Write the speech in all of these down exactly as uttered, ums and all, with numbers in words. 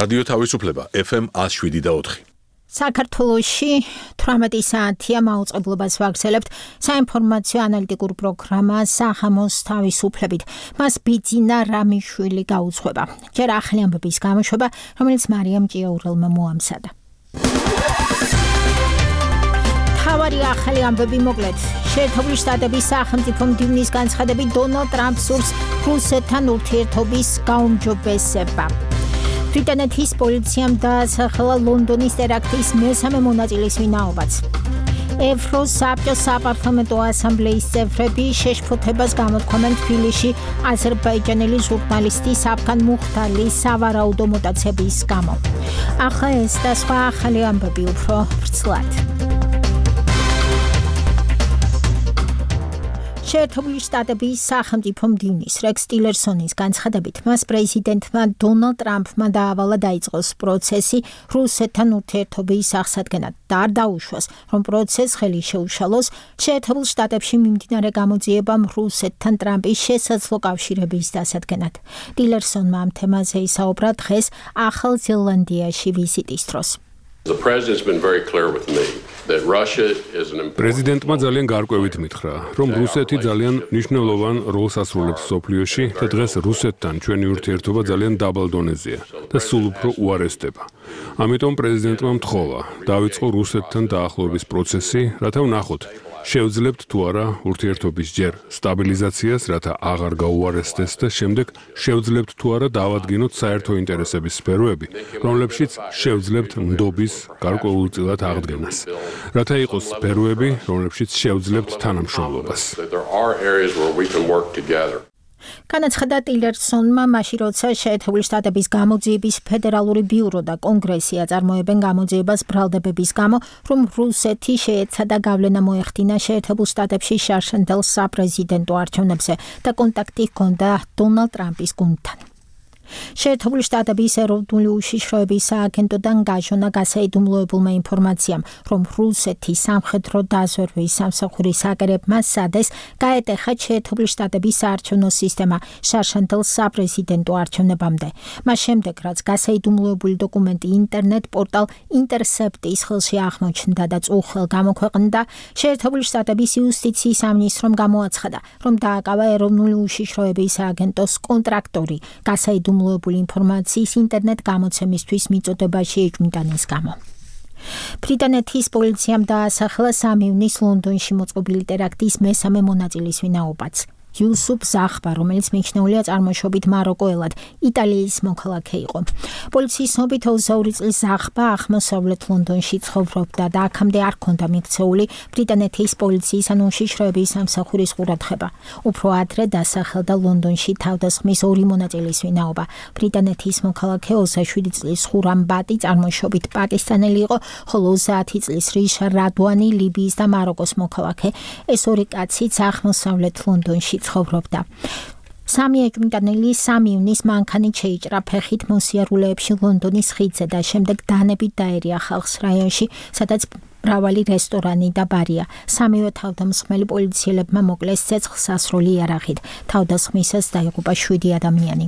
რადიო თავისუფლება ეფ ემ one oh seven point four. საქართველოში თვრამეტი საათია მაუწყებლობას ვაგრძელებთ საინფორმაციო ანალიტიკურ პროგრამა სახამოს თავისუფლებით. მას ბიძინა რამიშვილი გაუძღვება. ჯერ ახალი ამბების გამოშვება, რომელიც მარიამ ჭიაურელმა მოამზადა. თავარი ახალი ამბები მოკლედ. შეერთებული შტატების სახელმწიფო მდივნის განცხადებით დონალდ ტრამპს სურს რუსეთთან ურთიერთობის გაუმჯობესება. ბრიტანეთის პოლიციამ დაასახელა ლონდონის ტერაქტის მესამე მონაწილის ვინაობაც. ევროსაბჭოს საპარლამენტო ასამბლეის წევრები შეშფოთებას გამოთქვამენ თბილისში აზერბაიჯანელი ჟურნალისტი საფგან მუხტალის სავარაუდო მოტაცების გამო. ახლა ეს და სხვა ახალი ამბები უფრო ვრცლად. შეერთებული შტატების სახელმწიფო მდივნის რექს ტილერსონის განცხადებით, მას პრეზიდენტმა დონალდ ტრამპმა დაავალა დაიწყოს პროცესი რუსეთთან ურთიერთობის აღსადგენად და არ დაუშვას, რომ პროცესს ხელი შეუშალოს შეერთებულ შტატებში მიმდინარე გამოძიებამ რუსეთთან ტრამპის შესაძლო კავშირების დასადგენად. ტილერსონმა ამ თემაზე ისაუბრა დღეს ახალ ზელანდიაში ვიზიტის დროს. The president's been very clear with me that Russia is an important პრეზიდენტმა ძალიან გარკვევით მითხრა, რომ რუსეთი ძალიან მნიშვნელოვან როლს ასრულებს სოფლიოში და დღეს რუსეთთან ჩვენი ურთიერთობა ძალიან დაბალ დონეზეა და სულ უფრო უარესდება. ამიტომ პრეზიდენტმა მთხოვა დავიწყო რუსეთთან დაახლოების პროცესი, რათა ვნახოთ შევძლებთ თუ არა ურთიერთობის ჯერ სტაბილიზაციას, რათა აღარ გაუარესდეს და შემდეგ შევძლებთ თუ არა დავადგინოთ საერთო ინტერესების სფეროები, რომლებშიც შევძლებთ ნდობის გარკვეულწილად აღდგენას, რათა იყოს სფეროები, რომლებშიც შევძლებთ თანამშრომლობას. განაცხადა ტილერსონმა მაშინ, როცა შეერთებული შტატების გამოძიების ფედერალური ბიურო და კონგრესი აწარმოებენ გამოძიებას ბრალდებების გამო, რომ რუსეთი შეეცადა გავლენა მოეხდინა შეერთებულ შტატებში შარშანდელ საპრეზიდენტო არჩევნებზე და კონტაქტი ჰქონდა დონალდ ტრამპის გუნდთან. შეერთებული შტატების ეროვნული უშიშროების სააგენტოდან გაჟონა გასაიდუმლოებულმა ინფორმაციამ, რომ რუსეთის სამხედრო დაზვერვის სამსახურის აგერებმა სადეს გაეტეხა შეერთებული შტატების საარჩევნო სისტემა შარშანდელ საპრეზიდენტო არჩევნებამდე. მას შემდეგ, რაც გასაიდუმლოებული დოკუმენტი ინტერნეტ პორტალ ინტერსეპტის ხელში აღმოჩნდა და წუხელ გამოქვეყნდა, შეერთებული შტატების იუსტიციის სამინისტრომ გამოაცხადა, რომ დააკავა ეროვნული უშიშროების სააგენტოს კონტრაქტორი გასაიდუმლოებულ მლოებული ინფორმაციის ინტერნეტ გამოცემისთვის მიწოდებაში ეჭვმიტანის გამო. ბრიტანეთის პოლიციამ დაასახელა სამი ივნის ლონდონში მოწყობილი ტერაქტის მესამე მონაწილის ვინაობაც. იუსუფ ზახბა, რომელიც მიჩნეულია წარმოშობით მაროკოელად, იტალიის მოქალაქე იყო. პოლიციის ცნობით ოცდაორი წლის ზახბა აღმოსავლეთ ლონდონში ცხოვრობდა და აქამდე არ ჰქონდა მიქცეული ბრიტანეთის პოლიციის ან უშიშროების სამსახურის ყურადღება. უფრო ადრე დასახელდა ლონდონში თავდასხმის ორი მონაწილის ვინაობა. ბრიტანეთის მოქალაქე ოცდაშვიდი წლის ხურამ ბატი წარმოშობით პაკისტანელი იყო, ხოლო ოცდაათი წლის რიშა რადვანი ლიბიის და მაროკოს მოქალაქე. ეს ორი კაციც აღმოსავლეთ ლონდონში ცხოვრობდა. სამი ეჭვმიტანელი სამი ივნის მანქანით შეიჭრა ფეხით მოსიარულეებში ლონდონის ხიდზე და შემდეგ დანებით დაერია ხალხს რაიონში, სადაც მრავალი რესტორანი და ბარია. სამივე თავდამსხმელი პოლიციელებმა მოკლეს ცეცხლსასროლი იარაღით. თავდასხმისას დაიღუპა შვიდი ადამიანი.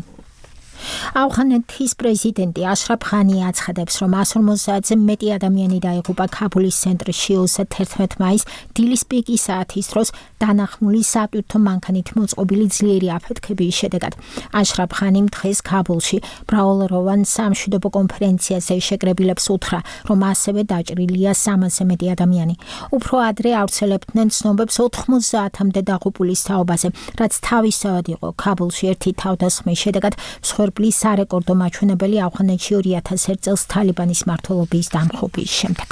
ავღანეთის პრეზიდენტი აშრაფ ღანი აცხადებს, რომ one forty-ზე მეტი ადამიანი დაიღუპა ქაბულის ცენტრში ოცდაერთმეტი მაისს დილის პიკის საათის დროს დანახმული სატვირთო მანქანით მოწყობილი ძლიერი აფეთქების შედეგად. აშრაფ ღანიმ დღეს ქაბულში მრავალროვან სამშვიდობო კონფერენციაზე შეკრებილებს უთხრა, რომ ასევე დაჭრილია სამასზე მეტი ადამიანი. უფრო ადრე ავრცელებდნენ ცნობებს ოთხმოცდაათამდე დაღუპულის თაობაზე, რაც თავისთავად იყო ქაბულში ერთი თავდასხმის შედეგად მსხვერპლის სარეკორდო მაჩვენებელი ავღანეთში ორი ათას ერთ წელს თალიბანის მმართველობის დამხობის შემდეგ.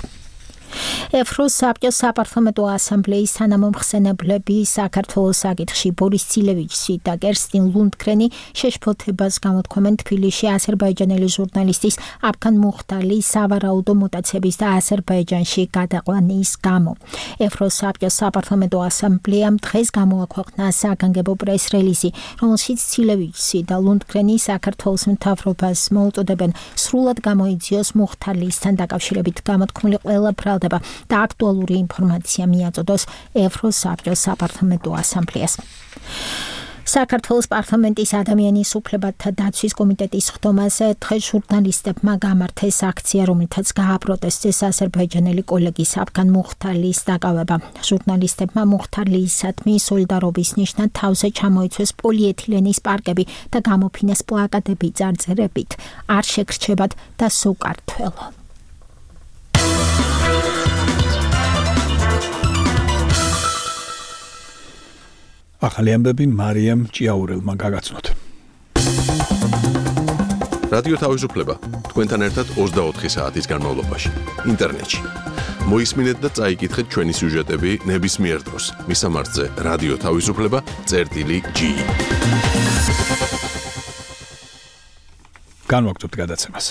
ევროსაბჭოს საპარლამენტო ასამბლეის თანამომხსენებლები საქართველოს საკითხში ბორის ცილევიჩი და კერსტინ ლუნდგრენი შეშფოთებას გამოთქვამენ თბილისში აზერბაიჯანელი ჟურნალისტის აფგან მუხტალის სავარაუდო მუტაციების და აზერბაიჯანში გადაყვანის გამო. ევროსაბჭოს საპარლამენტო ასამბლეამ დღეს გამოაქვეყნა საგანგებო პრეს-რელიზი, რომელშიც ცილევიჩი და ლუნდგრენი საქართველოს მთავრობას მოუწოდებენ სრულად გამოიძიოს მუხტალისთან დაკავშირებით გამოთქმული ყველა ბრალდება და აქტუალური ინფორმაცია მიაწოდოს ევროსაბჭოს საპარლამენტო ასამბლეას. საქართველოს პარლამენტის ადამიანის უფლებათა დაცვის კომიტეტის ხდომაზე დღეს ჟურნალისტებმა გამართეს აქცია, რომელთაც გააპროტესტეს აზერბაიჯანელი კოლეგის აფგან მუხთარლის დაკავება. ჟურნალისტებმა მუხთარლისადმი სოლიდარობის ნიშნად თავზე ჩამოიცვეს პოლიეთილენის პარკები და გამოფინეს პლაკატები წარწერებით არ შეგრჩებათ და სოკარტველო. ახალი ამბები მარიამ ჭიაურელმა გაგაცნოთ. რადიო თავისუფლება თქვენთან ერთად ოცდაოთხი საათის განმავლობაში ინტერნეტში. მოისმინეთ და წაიკითხეთ ჩვენი სიუჟეტები ნებისმიერ დროს. მისამართზე რადიო თავისუფლება წერტილი ჯი. განვაგრძობთ გადაცემას.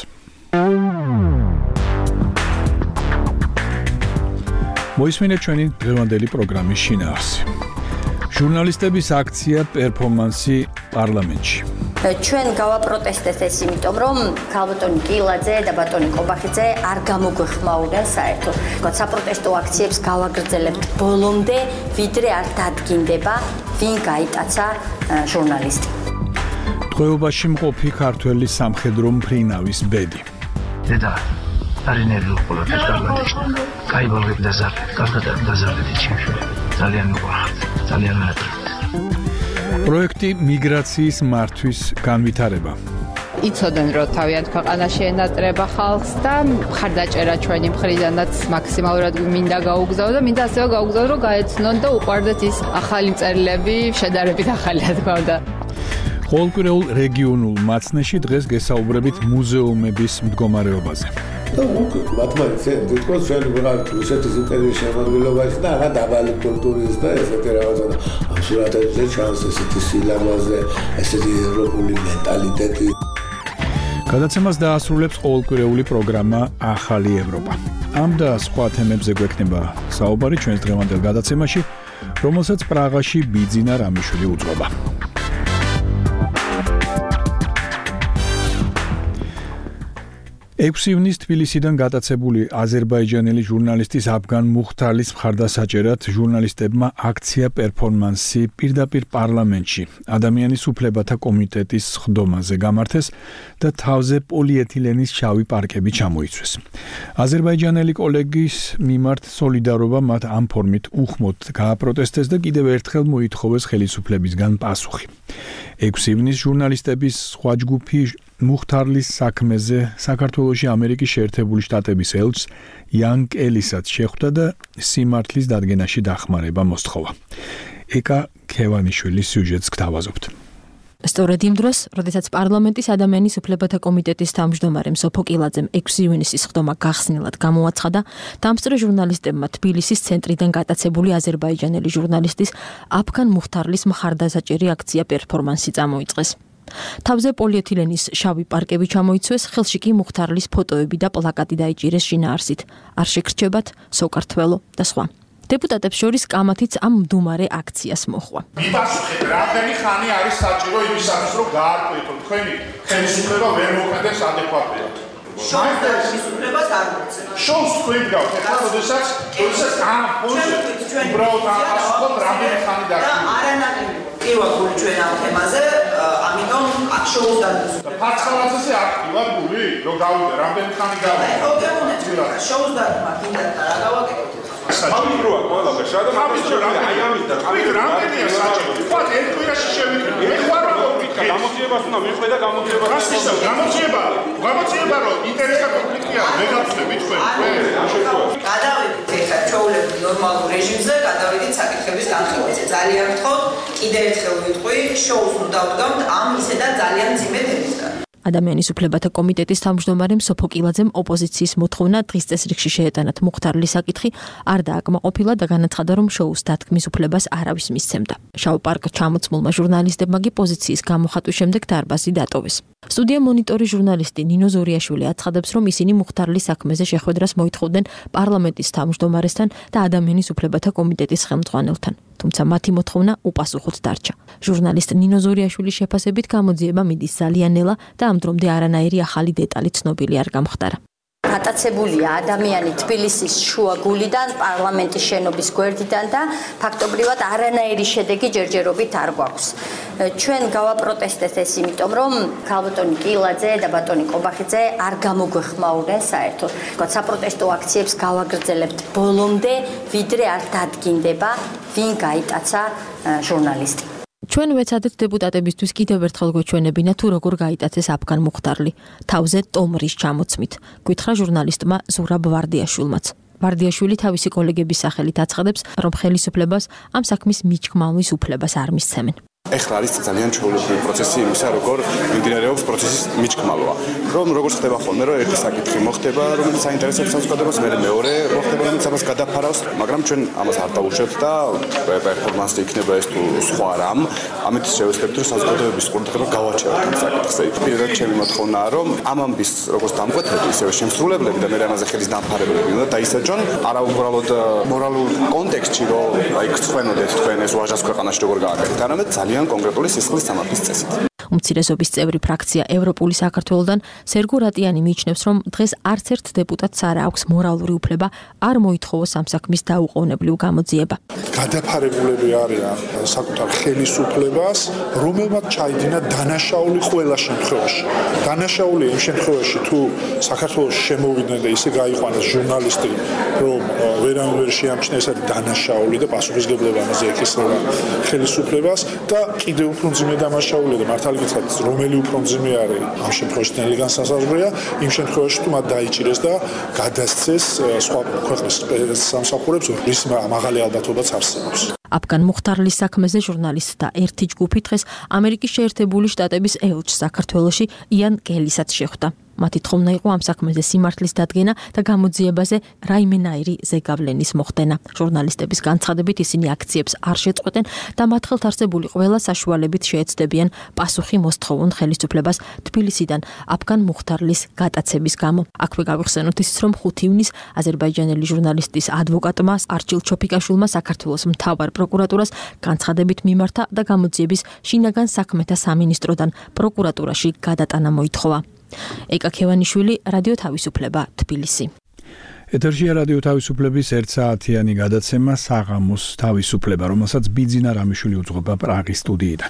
მოისმინეთ ჩვენი დღევანდელი პროგრამის შინაარსი. ჟურნალისტების აქცია პერფორმანსი პარლამენტში. ჩვენ გავაპროტესტეთ ეს იმიტომ, რომ ქალბატონი კილაძე და ბატონი კობახიძე არ გამოგვეხმაურენ საერთოდ. საპროტესტო აქციებს გავაგრძელებთ ბოლომდე, ვიდრე არ დადგინდება, ვინ გაიტაცა ჟურნალისტი. ტყვეობაში მყოფი ქართველი სამხედრო მფრინავის ბედი. დედა, არის ნერვი უყოლოდ ეს გარდაჭდა. კაი ბოლები დაზარდეთ, კარგად დაზარდეთ ჩემშვილი. ძალიან მიყვარხართ, ძალიან მადლობთ. პროექტი მიგრაციის მართვის განვითარება. იცოდნენ, რომ თავიანთ ქვეყანაში ენატრება ხალხს და მხარდაჭერა ჩვენი მხრიდანაც მაქსიმალურად მინდა გაუგზავნო და მინდა ასევე გაუგზავნო, რომ გაეცნონ და უყვარდეთ ის ახალი მწერლები, შედარებით ახალი რა თქმა უნდა. ყოველკვირეულ რეგიონულ მაცნეში დღეს გესაუბრებით მუზეუმების მდგომარეობაზე. და უკვე მათემატიკა თვითონ ჩვენ ვიღართ რუსეთის იმპერიის შემადგენლობაში და აღა დაბალი კულტურის და ესეთი რაღაცა და ამ სურათებზე ჩანს ესეთი სილამაზე, ესეთი ევროპული მენტალიტეტი. გადაცემას დაასრულებს ყოველკვირეული პროგრამა ახალი ევროპა. ამ და სხვა თემებზე გვექნება საუბარი ჩვენს დღევანდელ გადაცემაში, რომელსაც პრაღაში ბიძინა რამიშვილი უძღვება. ექვსი ივნისს თბილისიდან გატაცებული აზერბაიჯანელი ჟურნალისტის აფგან მუხთარლის მხარდასაჭერად ჟურნალისტებმა აქცია პერფორმანსი პირდაპირ პარლამენტში ადამიანის უფლებათა კომიტეტის ხდომაზე გამართეს და თავზე პოლიეთილენის შავი პარკები ჩამოიცვეს. აზერბაიჯანელი კოლეგის მიმართ სოლიდარობა მათ ამ ფორმით უხმოდ გააპროტესტეს და კიდევ ერთხელ მოითხოვეს ხელისუფლებისგან პასუხი. ექვსი ივნისს ჟურნალისტების სხვა ჯგუფი მუხთარლის საქმეზე საქართველოში ამერიკის შეერთებული შტატების ელჩს იან კელისაც შეხვდა და სიმართლის დადგენაში დახმარება მოსთხოვა. ეკა ქევანიშვილის სიუჟეტს გთავაზობთ. სწორედ იმ დროს, როდესაც პარლამენტის ადამიანის უფლებათა კომიტეტის თავმჯდომარემ სოფო კილაძემ ექვსი ივნისის ხდომა გახსნილად გამოაცხადა, დამსწრე ჟურნალისტებმა თბილისის ცენტრიდან გატაცებული აზერბაიჯანელი ჟურნალისტის აფგან მუხთარლის მხარდასაჭერი აქცია პერფორმანსი წამოიწყეს. თავზე პოლიეთილენის შავი პარკები ჩამოიცვეს, ხელში კი მუხთარლის ფოტოები და პლაკატი დაიჭირეს შინაარსით. არ შეგრჩებათ, სოკარტველო და სხვა. დეპუტატებს შორის კამათიც ამ მდუმარე აქციას მოჰყვა. მიპასუხეთ, რამდენი ხანი არის საჭირო იმისათვის, რომ გაარკვიეთო თქვენი ხელისუფლება ვერ მოქმედებს ადეკვატურად. შოუს და ხელისუფლებას არ მოწევთ. შოუს თქვენ გავთ, ეხლა როდესაც როდესაც ამ ფონზე უბრალოდ ამასუხოთ, რამდენი ხანი დაგიჭირეთ. არანაკლები პირველი ჩვენ ამ თემაზე, ამიტომ შოუს დაგიჭირეთ. ფარცხალაძეზე აქტიურად გული, რომ გავიდე, რამდენი ხანი გავიდე. ხო, გეუბნეთ, შოუს დაგიჭირეთ, კიდე რა გავაკეთოთ. სამი დროა ყველაფერს, რა და ამის ჯერ აი ამის და ამის რამდენია საჭირო. ვთქვათ, ერთ კვირაში შევიკრიბ. მე ხარ რომ ვიკითხე, გამოძიებას უნდა მივხვე და გამოძიებას. რა ისე გამოძიება? გამოძიება რომ ინტერესთა კონფლიქტია, მე გავწევი თქვენ. გადავიდეთ ეხლა ჩვეულებრივ ნორმალურ რეჟიმზე, გადავიდეთ საკითხების განხილვაზე. ძალიან ვთხოვთ, კიდევ ერთხელ ვიტყვი, შოუს უნდა ვდგამთ ამ ისედაც ძალიან მძიმე თემისგან. ადამიანის უფლებათა კომიტეტის თავმჯდომარემ სოფო კილაძემ ოპოზიციის მოთხოვნა დღის წესრიგში შეეტანათ მუხთარლის საკითხი არ დააკმაყოფილა და განაცხადა, რომ შოუს დათქმის უფლებას არავის მისცემდა. შავ პარკ ჩამოწმულმა ჟურნალისტებმა კი პოზიციის გამოხატვის შემდეგ დარბაზი დატოვეს. სტუდია მონიტორი ჟურნალისტი ნინო ზორიაშვილი აცხადებს, რომ ისინი მუხთარლის საქმეზე შეხვედრას მოითხოვდნენ პარლამენტის თავმჯდომარესთან და ადამიანის უფლებათა კომიტეტის ხელმძღვანელთან. თუმცა მათი მოთხოვნა უპასუხოდ დარჩა. ჟურნალისტ ნინო ზორიაშვილის შეფასებით გამოძიება მიდის ძალიან ნელა და ამ დრომდე არანაირი ახალი დეტალი ცნობილი არ გამხდარა. გატაცებულია ადამიანი თბილისის შუაგულიდან, პარლამენტის შენობის გვერდიდან და ფაქტობრივად არანაირი შედეგი ჯერჯერობით არ გვაქვს. ჩვენ გავაპროტესტეთ ეს იმიტომ, რომ ქალბატონი კილაძე და ბატონი კობახიძე არ გამოგვეხმაურნენ საერთოდ. საპროტესტო აქციებს გავაგრძელებთ ბოლომდე, ვიდრე არ დადგინდება, ვინ გაიტაცა ჟურნალისტი. ჩვენ ვეცადეთ დეპუტატებისთვის კიდევ ერთხელ გვეჩვენებინა თუ როგორ გაიტაცეს აფგან მუხტარლი, თავზე ტომრის ჩამოცმით, გითხრა ჟურნალისტმა ზურაბ ვარდიაშვილმაც. ვარდიაშვილი თავისი კოლეგების სახელით აცხადებს, რომ ხელისუფლებას ამ საქმის მიჩქმალვის უფლებას არ მისცემენ. ეხლა არის ძალიან ჩვეულებრივი პროცესი იმისა, როგორ მიმდინარეობს პროცესის მიჩქმალვა. რომ როგორც ხდება ხოლმე, რომ ერთი საკითხი მოხდება, რომელიც აინტერესებს საზოგადოებას, მე მეორე მოხდება, რომელიც ამას გადაფარავს, მაგრამ ჩვენ ამას არ დავუშვებთ და პერფორმანსი იქნება ეს თუ სხვა რამ, ამით შევეცდებთ, რომ საზოგადოების ყურადღება გავაჩეროთ ამ საკითხზე. პირველად ჩემი მოთხოვნაა, რომ ამ ამბის როგორც დამკვეთები, ისევე შემსრულებლები და მე ამაზე ხელის დამფარებლები უნდა დაისაჯონ, არა უბრალოდ მორალურ კონტექსტში, რომ აი გწვენოდეთ თქვენ ეს ვაჟას ქვეყანაში როგორ გააკეთეთ, არამედ ძალიან კონკრეტული სისხლის სამართლის წესით. უმცირესობის წევრი ფრაქცია ევროპული საქართველოსთან სერგო რატიანი მიიჩნევს, რომ დღეს არც ერთ დეპუტატს არ აქვს მორალური უფლება არ მოითხოვოს ამ საქმის დაუყოვნებლივ გამოძიება. გადაფარებულები არიან საკუთარ ხელისუფლებას, რომელმაც ჩაიდინა დანაშაული ყველა შემთხვევაში. დანაშაული იმ შემთხვევაში, თუ საქართველოს შემოვიდნენ და ისე გაიყვანეს ჟურნალისტი, რომ ვერავინ ვერ შეამჩნია, ეს არის დანაშაული და პასუხისგებლობა ამაზე ეკისრება ხელისუფლებას და კიდევ უფრო მძიმე დანაშაულია და მართალი გითხრათ, რომელი უფრო მძიმე არის ამ შემთხვევაში ნელი განსაზღვრია, იმ შემთხვევაში თუ მათ დაიჭირეს და გადასცეს სხვა ქვეყნის სამსახურებს, რის მაღალი ალბათობაც არსებობს. აფგან მუხტარლის საქმეზე ჟურნალისტთა ერთი ჯგუფი დღეს ამერიკის შეერთებული შტატების ელჩს საქართველოში იან კელისაც შეხვდა. მათი თხოვნა იყო ამ საქმეზე სიმართლის დადგენა და გამოძიებაზე რაიმენაირი ზეგავლენის მოხდენა. ჟურნალისტების განცხადებით ისინი აქციებს არ შეწყვეტენ და მათ ხელთ არსებული ყველა საშუალებით შეეცდებიან პასუხი მოსთხოვონ ხელისუფლებას თბილისიდან აფგან მუხტარლის გატაცების გამო. აქვე გავიხსენოთ ის, რომ ხუთი ივნისს აზერბაიჯანელი ჟურნალისტის ადვოკატმა არჩილ ჩოფიკაშვილმა საქართველოს მთავარ პროკურატურას განცხადებით მიმართა და გამოძიების შინაგან საქმეთა სამინისტროდან პროკურატურაში გადატანა მოითხოვა. ეკა ქევანიშვილი, რადიო თავისუფლება, თბილისი. ეთერშია რადიო თავისუფლების ერთ საათიანი გადაცემა საღამოს თავისუფლება, რომელსაც ბიძინა რამიშვილი უძღვება პრაღის სტუდიიდან.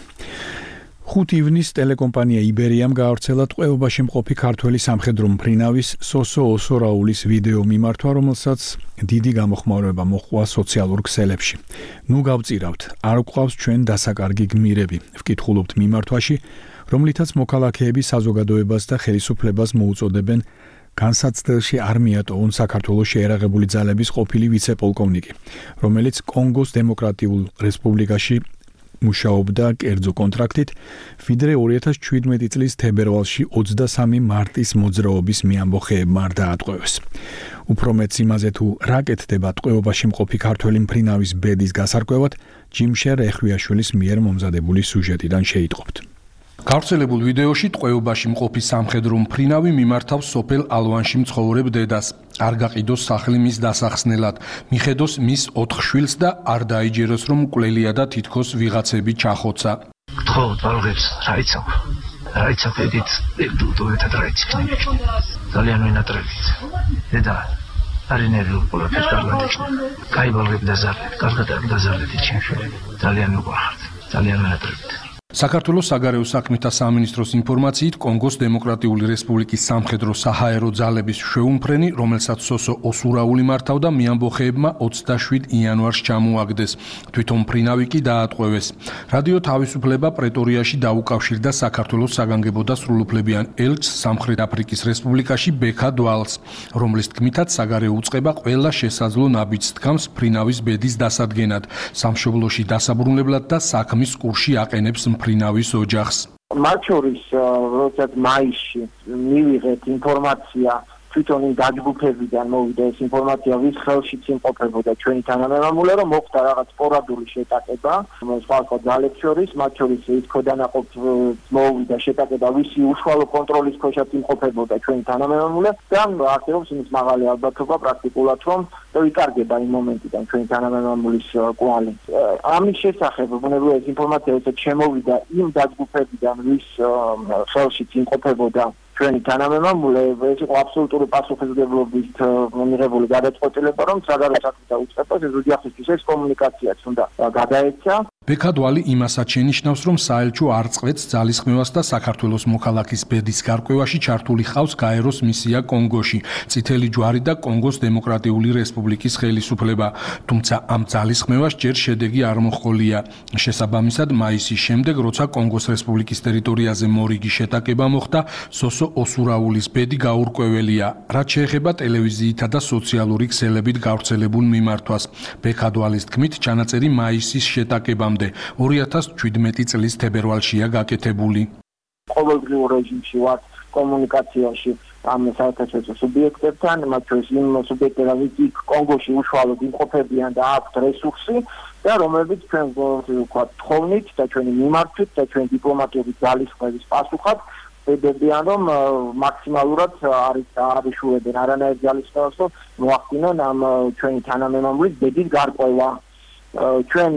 ხუთი ივნისს ტელეკომპანია იბერიამ გაავრცელა ტყვეობაში მყოფი ქართველი სამხედრო მფრინავის სოსო ოსორაულის ვიდეო მიმართვა, რომელსაც დიდი გამოხმაურება მოჰყვა სოციალურ ქსელებში. ნუ გავწირავთ, არ გვყავს ჩვენ დასაკარგი გმირები, ვკითხულობთ მიმართვაში, რომლითაც მოქალაქეები საზოგადოებას და ხელისუფლებას მოუწოდებენ განსაცდელში არ მიატოვონ საქართველოს შეერაღებული ძალების ყოფილი ვიცე-პოლკოვნიკი, რომელიც კონგოს დემოკრატიულ რესპუბლიკაში მუშაობდა კერძო კონტრაქტით, ვიდრე ორი ათას შვიდმეტი წლის თებერვალში ოცდასამი მარტის მოძრაობის მიამბოხეებმა არ დაატყვევეს. უფრო მეც იმაზე თუ რა კეთდება ტყვეობაში მყოფი ქართველი მფრინავის ბედის გასარკვევად, ჯიმშერ ეხვიაშვილის მიერ მომზადებული სიუჟეტიდან შეიტყობთ. გავრცელებულ ვიდეოში ტყვეობაში მყოფი სამხედრო მფრინავი მიმართავს სოფელ ალვანში მცხოვრებ დედას. არ გაყიდოს სახლი მის დასახსნელად, მიხედოს მის ოთხ შვილს და არ დაიჯეროს, რომ მკვლელია და თითქოს ვიღაცები ჩახოცა. გთხოვთ ბალღებს, რა იცავ? რა იცავ ეგეთ დუდოეთად რა იცით? ძალიან ვინატრებით. დედა, არი ნერვიულ პოლიტიკას გადაგეჭნა. კაი ბალღები დაზარდეთ, კარგად დაზარდეთ ჩემშვილი. ძალიან მიყვარხართ, ძალიან ვინატრებით. საქართველოს საგარეო საქმეთა სამინისტროს ინფორმაციით, კონგოს დემოკრატიული რესპუბლიკის სამხედრო საჰაერო ძალების შეუმფრენი, რომელსაც სოსო ოსურაული მართავდა, მიამბოხეებმა ოცდაშვიდ იანვარს ჩამოაგდეს. თვითონ მფრინავი კი დაატყვევეს. რადიო თავისუფლება პრეტორიაში დაუკავშირდა საქართველოს საგანგებო და სრულუფლებიან ელჩს სამხრეთ აფრიკის რესპუბლიკაში ბექა დვალს, რომლის თქმითაც საგარეო უწყება ყველა შესაძლო ნაბიჯს დგამს მფრინავის ბედის დასადგენად, სამშობლოში დასაბრუნებლად და საქმის კურსში აყენებს მფრინავის ოჯახს. მათ შორის, როდესაც მაისში მივიღეთ ინფორმაცია, თვითონ იმ დაჯგუფებიდან მოვიდა ეს ინფორმაცია, ვის ხელშიც იმყოფებოდა ჩვენი თანამემამულე, რომ მოხდა რაღაც სპორადული შეტაკება, სხვა სხვა ძალებს შორის, მათ შორის ის ქოდანაყოფ მოვიდა შეტაკება, ვისი უშუალო კონტროლის ქვეშაც იმყოფებოდა ჩვენი თანამემამულე და არსებობს იმის მაღალი ალბათობა პრაქტიკულად, რომ ვიკარგება იმ მომენტიდან ჩვენი თანამემამულის კვალი. ამის შესახებ ბუნებრივია ეს ინფორმაცია, როცა შემოვიდა იმ დაჯგუფებიდან, ვის ხელშიც იმყოფებოდა ჩვენი თანამემამულე, ეს იყო აბსოლუტური პასუხისმგებლობით მიღებული გადაწყვეტილება, რომ საგარეო საქმეთა უწყებას ეს ოჯახისთვის ეს კომუნიკაციაც უნდა გადაეცა. ბექადვალი იმასაც შენიშნავს, რომ საელჩო არ წყვეტს ძალისხმევას და საქართველოს მოქალაქის ბედის გარკვევაში ჩართული ხავს გაეროს მისია კონგოში, წითელი ჯვარი და კონგოს დემოკრატიული რესპუბლიკის ხელისუფლება, თუმცა ამ ძალისხმევას ჯერ შედეგი არ მოჰყოლია. შესაბამისად, მაისის შემდეგ, როცა კონგოს რესპუბლიკის ტერიტორიაზე მორიგი შეტაკება მოხდა, სოსო ოსურაულის ბედი გაურკვეველია, რაც შეეხება ტელევიზიითა და სოციალური ქსელებით გავრცელებულ მიმართვას. ბექადვალის თქმით, ჩანაწერი მაისის შეტაკება ორი ათას შვიდმეტი წლის თებერვალშია გაკეთებული. ყოველდღიურ რეჟიმში ვართ კომუნიკაციაში ამ საერთაშორისო სუბიექტებთან, მათ შორის იმ სუბიექტებთან, ვინც კონგოში უშუალოდ იმყოფებიან და აქვთ რესურსი და რომლებიც ჩვენ ვთქვათ თხოვნით და ჩვენი მიმართვით და ჩვენი დიპლომატიური ძალისხმევის პასუხად ვედებიან, რომ მაქსიმალურად არის არიშუებენ არანაირ ძალისხმევას, რომ მოახდინონ ამ ჩვენი თანამემამულის ბედის გარკვევა. ჩვენ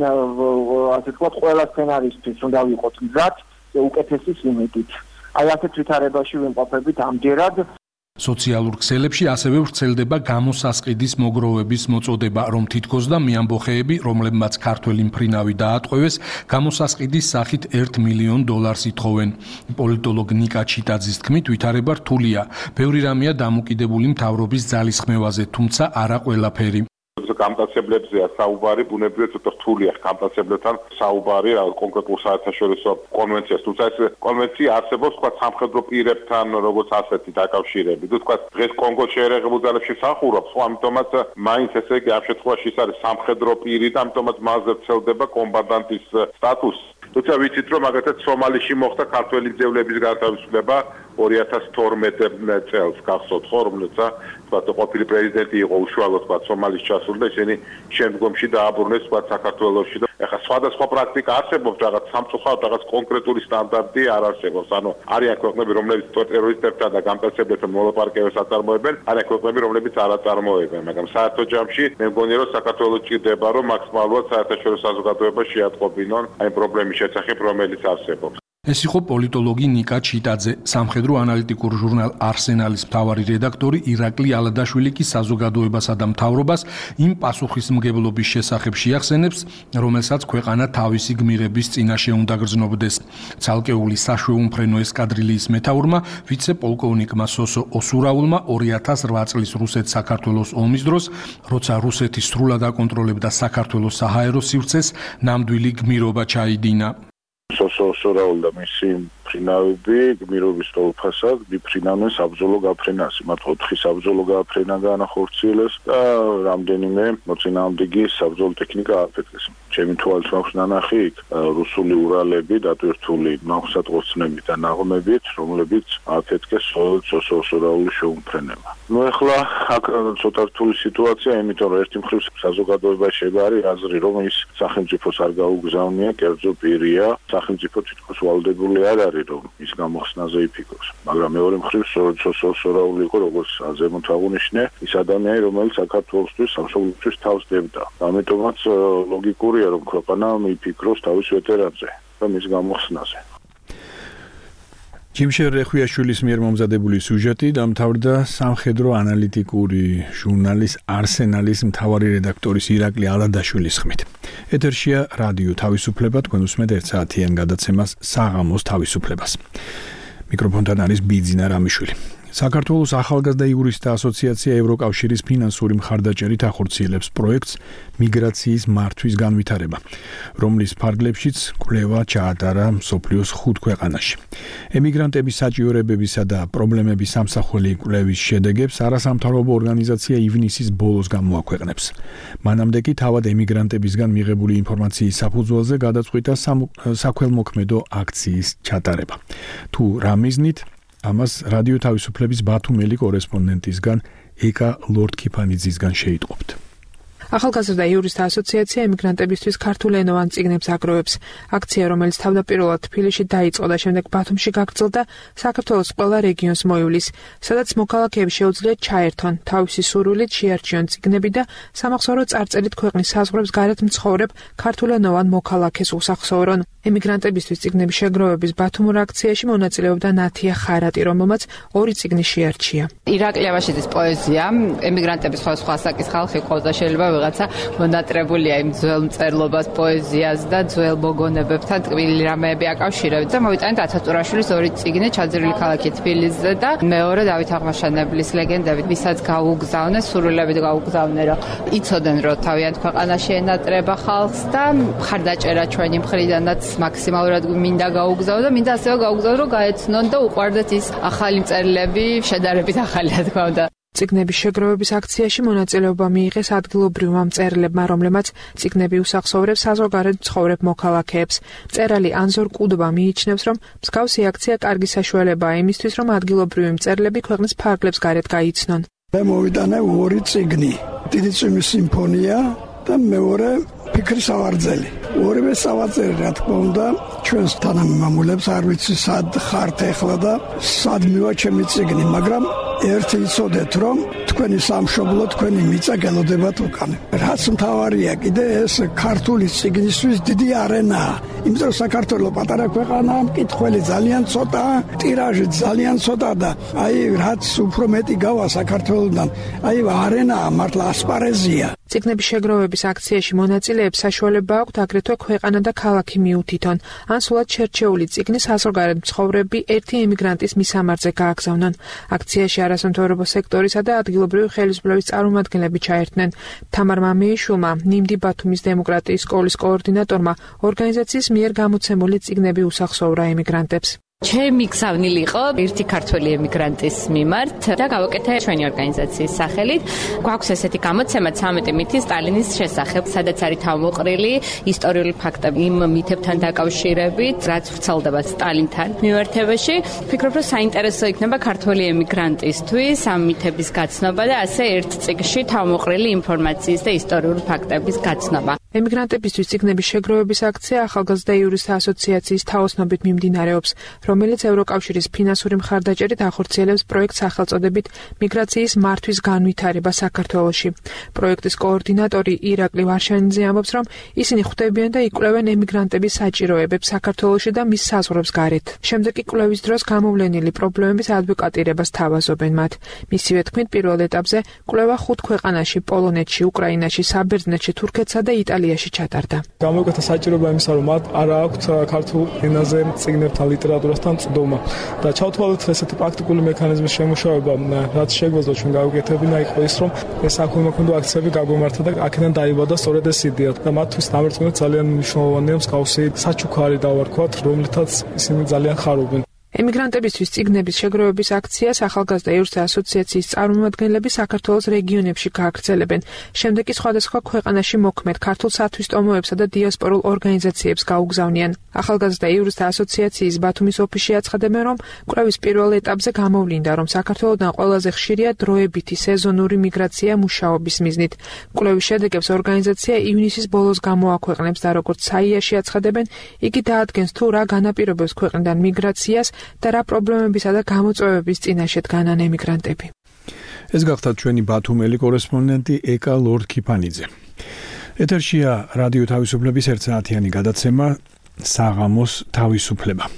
ასე ვთქვათ ყველა სცენარისთვის უნდა ვიყოთ მზად უკეთესი სიმეტით. აი ასეთ ვითარებაში ვიმყოფებით ამჯერად. სოციალურ ქსელებში ასევე ვრცელდება გამოსასყიდის მოგროვების მოწოდება, რომ თითქოს და მეამბოხეები, რომლებმაც ქართველი მფრინავი დაატყვევეს, გამოსასყიდის სახით ერთ მილიონ დოლარს ითხოვენ. პოლიტოლოგ ნიკა ჩიტაძის თქმით, ვითარება რთულია. ბევრი რამეა დამოკიდებული მთავრობის ძალისხმევაზე, თუმცა არა ყველაფერი. გამტაცებლებზეა საუბარი, ბუნებრივად ცოტა რთულია გამტაცებლებთან საუბარი კონკრეტულ საერთაშორისო კონვენციას, თუმცა ეს კონვენცია არსებობს თქვა სამხედრო პირებთან როგორც ასეთი დაკავშირებით. თუ თქვა დღეს კონგოს შეერაღებულ ძალებში სახურობს, ამიტომაც მაინც ესე იგი ამ შემთხვევაში ის არის სამხედრო პირი და ამიტომაც მასზე ვრცელდება კომბატანტის სტატუსი. თუმცა ვიცით, რომ მაგათაც სომალიში მოხდა ქართველი მძევლების გარდაცვალება ორი ათას თორმეტ წელს გახსოვთ ხო, რომელსაც თქვა ყოფილი პრეზიდენტი იყო უშუალოდ თქვა სომალის ჩასული და ისინი შემდგომში დააბრუნეს თქვა საქართველოში და ეხლა სხვადასხვა პრაქტიკა არსებობს, რაღაც სამწუხაროდ რაღაც კონკრეტული სტანდარტი არ არსებობს. ანუ არიან ქვეყნები, რომლებიც ტერორისტებთან და გამტაცებლებთან მოლაპარაკებებს აწარმოებენ, არიან ქვეყნები, რომლებიც არ აწარმოებენ, მაგრამ საერთო ჯამში მე მგონი რომ საქართველოს ჭირდება რომ მაქსიმალურად საერთაშორისო საზოგადოება შეატყობინონ აი პრობლემის შესახებ, რომელიც არსებობს. ეს იყო პოლიტოლოგი ნიკა ჩიტაძე, სამხედრო ანალიტიკურ ჟურნალ არსენალის მთავარი რედაქტორი ირაკლი ალადაშვილი კი საზოგადოებასა და მთავრობას იმ პასუხისმგებლობის შესახებ შეახსენებს, რომელსაც ქვეყანა თავისი გმირების წინაშე უნდა გრძნობდეს. ცალკეული საშვეუმფრენო ესკადრილიის მეთაურმა, ვიცე-პოლკოვნიკმა სოსო ოსურაულმა ორი ათას რვა წლის რუსეთ-საქართველოს ომის დროს, როცა რუსეთი სრულად აკონტროლებდა საქართველოს საჰაერო სივრცეს, ნამდვილი გმირობა ჩაიდინა. სოსო ოსურაული და მისი ფრინავები გმირობის ტოლფასად მიფრინავენ საბრძოლო გაფრენას. მათ ოთხი საბრძოლო გაფრენა განახორციელეს და რამდენიმე მოწინააღმდეგე საბრძოლო ტექნიკა აფეთქეს. ჩემი თვალს მაქვს ნანახი იქ რუსული ურალები დატვირთული ნახსატყორცნებით და ნაღმებით, რომლებიც აფეთქეს სოსო ოსურაულის შეუმფრენებმა. ნუ ეხლა აქ ცოტა რთული სიტუაცია, იმიტომ რომ ერთი მხრივ საზოგადოებაში არის აზრი, რომ ის სახელმწიფოს არ გაუგზავნია, კერძო პირია, სახელმწიფო თითქოს ვალდებული არ არის, რომ ის გამოხსნაზე იფიქროს. მაგრამ მეორე მხრივ სოსო ოსურაული იყო, როგორც ზემოთ აღნიშნე, ის ადამიანი, რომელიც საქართველოსთვის, სამშობლოსთვის თავს დებდა. ამიტომაც ლოგიკურია, რომ ქვეყანა მიფიქროს თავის ვეტერანზე და მის გამოხსნაზე. ჯიმშერ რეხვიაშვილის მიერ მომზადებული სიუჟეტი დამთავრდა სამხედრო ანალიტიკური ჟურნალის არსენალის მთავარი რედაქტორის ირაკლი ალადაშვილის ხმით. ეთერშია რადიო თავისუფლება, თქვენ უსმენთ ერთ საათიან გადაცემას საღამოს თავისუფლებას. მიკროფონთან არის ბიძინა რამიშვილი. საქართველოს ახალგაზრდა იურისტთა ასოციაცია ევროკავშირის ფინანსური მხარდაჭერით ახორციელებს პროექტს მიგრაციის მართვის განვითარება, რომლის ფარგლებშიც კვლევა ჩაატარა მსოფლიოს ხუთ ქვეყანაში. ემიგრანტების საჭიროებებისა და პრობლემების სამსახველი კვლევის შედეგებს არასამთავრობო ორგანიზაცია ივნისის ბოლოს გამოაქვეყნებს. მანამდე კი თავად ემიგრანტებისგან მიღებული ინფორმაციის საფუძველზე გადაწყვიტა საქველმოქმედო აქციის ჩატარება. თუ რა მიზნით? ამას რადიო თავისუფლების ბათუმელი კორესპონდენტისგან ეკა ლორდ-კიფანიძისგან შეიტყობთ. ახალგაზრდა იურისტთა ასოციაცია ემიგრანტებისთვის ქართულენოვან წიგნებს აგროვებს. აქცია, რომელიც თავდაპირველად თბილისში დაიწყო და შემდეგ ბათუმში გაგრძელდა, საქართველოს ყველა რეგიონს მოივლის, სადაც მოქალაქეებს შეუძლიათ ჩაერთონ, თავისი სურვილით შეარჩიონ წიგნები და სამახსოვრო წარწერით ქვეყნის საზღვრებს გარეთ მცხოვრებ ქართულენოვან მოქალაქეს უსახსოვრონ. ემიგრანტებისთვის წიგნების შეგროვების ბათუმურ აქციაში მონაწილეობდა ნათია ხარატი, რომელმაც ორი წიგნი შეარჩია. ირაკლი აბაშიძის პოეზია, ემიგრანტების სხვადასხვა ასაკის ხალხი ყავს და შეიძლება ვიღაცა მონატრებულია იმ ძველ მწერლობას, პოეზიას და ძველ მოგონებებთან ტკბილი რამეები აკავშირებით და მოვიტანეთ ათათურაშვილის ორი წიგნი, ჩაძირული ქალაქი თბილისზე და მეორე დავით აღმაშენებლის ლეგენდები, ვისაც გაუგზავნეს, სურვილებით გაუგზავნე, რომ იცოდნენ, რომ თავიანთ ქვეყანაში ენატრება ხალხს და მხარდაჭერა ჩვენი მხრიდანაც მაქსიმალურად მინდა გაუგზავნო და მინდა ასევე გაუგზავნო, რომ გაეცნონ და უყვარდეთ ის ახალი მწერლები, შედარებით ახალი რა თქმა უნდა. წიგნების შეგროვების აქციაში მონაწილეობა მიიღეს ადგილობრივმა მწერლებმა, რომლებმაც წიგნები უსახსოვრებს საზღვარგარეთ მცხოვრებ მოქალაქეებს. მწერალი ანზორ კუდობა მიიჩნევს, რომ მსგავსი აქცია კარგი საშუალებაა იმისთვის, რომ ადგილობრივი მწერლები ქვეყნის ფარგლებს გარეთ გაიცნონ. მე მოვიტანე ორი წიგნი, დიდი წვიმის სიმფონია და მეორე ფიქრი სავარძელი. ორივე სავარძელი, რა თქმა უნდა, ჩვენს თანამემამულებს არ ვიცი სად ხართ ახლა და სად მივა ჩემი წიგნი, მაგრამ ერთი იცოდეთ, რომ თქვენი სამშობლო, თქვენი მიწა გელოდებათ უკან. რაც მთავარია, კიდე ეს ქართული წიგნისთვის დიდი არენაა. იმიტომ რომ საქართველოს პატარა ქვეყანაა, მკითხველი ძალიან ცოტაა, ტირაჟი ძალიან ცოტა და აი რაც უფრო მეტი გავა საქართველოსთან, აი არენაა მართლა ასპარეზია. წიგნების შეგროვების აქციაში მონაწილეებს საშუალება აქვთ აგრეთვე ქვეყანა და ქალაქი მიუთითონ, ან სულად შერჩეული წიგნის საზღვარგარეთ მცხოვრები ერთი ემიგრანტის მისამართზე გააგზავნონ. აქციაში არასამთავრობო სექტორისა და ადგილობრივი ხელისუფლების წარმომადგენლები ჩაერთნენ. თამარ მამეიშვილმა, ნიმდი ბათუმის დემოკრატიის სკოლის კოორდინატორმა, ორგანიზაციის მიერ გამოცემული წიგნები უსახსოვრა ემიგრანტებს. ჩემი გზავნილი იყო ერთი ქართველი ემიგრანტის მიმართ და გავაკეთე ჩვენი ორგანიზაციის სახელით. გვაქვს ესეთი გამოცემა ცამეტი მითი სტალინის შესახებ, სადაც არის თავმოყრილი ისტორიული ფაქტები იმ მითებთან დაკავშირებით, რაც ვრცელდება სტალინთან მიმართებაში. ვფიქრობ, რომ საინტერესო იქნება ქართველი ემიგრანტისთვის ამ მითების გაცნობა და ასე ერთ წიგნში თავმოყრილი ინფორმაციის და ისტორიული ფაქტების გაცნობა. ემიგრანტებისთვის წიგნების შეგროვების აქცია ახალგაზრდა იურისტთა ასოციაციის თაოსნობით მიმდინარეობს, რომელიც ევროკავშირის ფინანსური მხარდაჭერით ახორციელებს პროექტს სახელწოდებით მიგრაციის მართვის განვითარება საქართველოში. პროექტის კოორდინატორი ირაკლი ვარშანიძე ამბობს, რომ ისინი ხვდებიან და იკვლევენ ემიგრანტების საჭიროებებს საქართველოში და მის საზღვრებს გარეთ. შემდეგ კი კვლევის დროს გამოვლენილი პრობლემების ადვოკატირებას თავაზობენ მათ. მისივე თქმით, პირველ ეტაპზე კვლევა ხუთ ქვეყანაში, პოლონეთში, უკრაინაში, საბერძნეთში, თურქეთსა და იტალიაში ჩატარდა. გამოვიკეთა საჭიროება იმისა, რომ მათ არ აქვთ ქართულ ენაზე წიგნებთან ლიტერატურასთან წვდომა და ჩავთვალოთ ესეთი პრაქტიკული მექანიზმის შემუშავება, რაც შეგვეძლო ჩვენ გავუკეთებინა იყო ის, რომ ეს აქუიმაქონდო აქციები გაგვემართა და აქედან დაიბადა სწორედ ეს იდეა და მათთვის დამერწმუნდით ძალიან მნიშვნელოვანია მსგავსი საჩუქარი დავარქვათ, რომლითაც ისინი ძალიან ხარობენ. ემიგრანტებისთვის წიგნების შეგროვების აქციას ახალგაზრდა იურისტთა ასოციაციის წარმომადგენლები საქართველოს რეგიონებში გააგრძელებენ. შემდეგ კი სხვადასხვა ქვეყანაში მოქმედ ქართულ სათვისტომოებსა და დიასპორულ ორგანიზაციებს გაუგზავნიან. ახალგაზრდა იურისტთა ასოციაციის ბათუმის ოფისში აცხადებენ, რომ კვლევის პირველ ეტაპზე გამოვლინდა, რომ საქართველოდან ყველაზე ხშირია დროებითი სეზონური მიგრაცია მუშაობის მიზნით. კვლევის შედეგებს ორგანიზაცია ივნისის ბოლოს გამოაქვეყნებს და როგორც საიაში აცხადებენ, იგი დაადგენს თუ რა განაპირობებს ქვეყნიდან მიგრაციას და რა პრობლემებისა და გამოწვევების წინაშე დგანან ემიგრანტები. ეს გახდა ჩვენი ბათუმელი კორესპონდენტი ეკა ლორდ-ქიფანიძე. ეთერშია რადიო თავისუფლების ერთ საათიანი გადაცემა საღამოს თავისუფლება.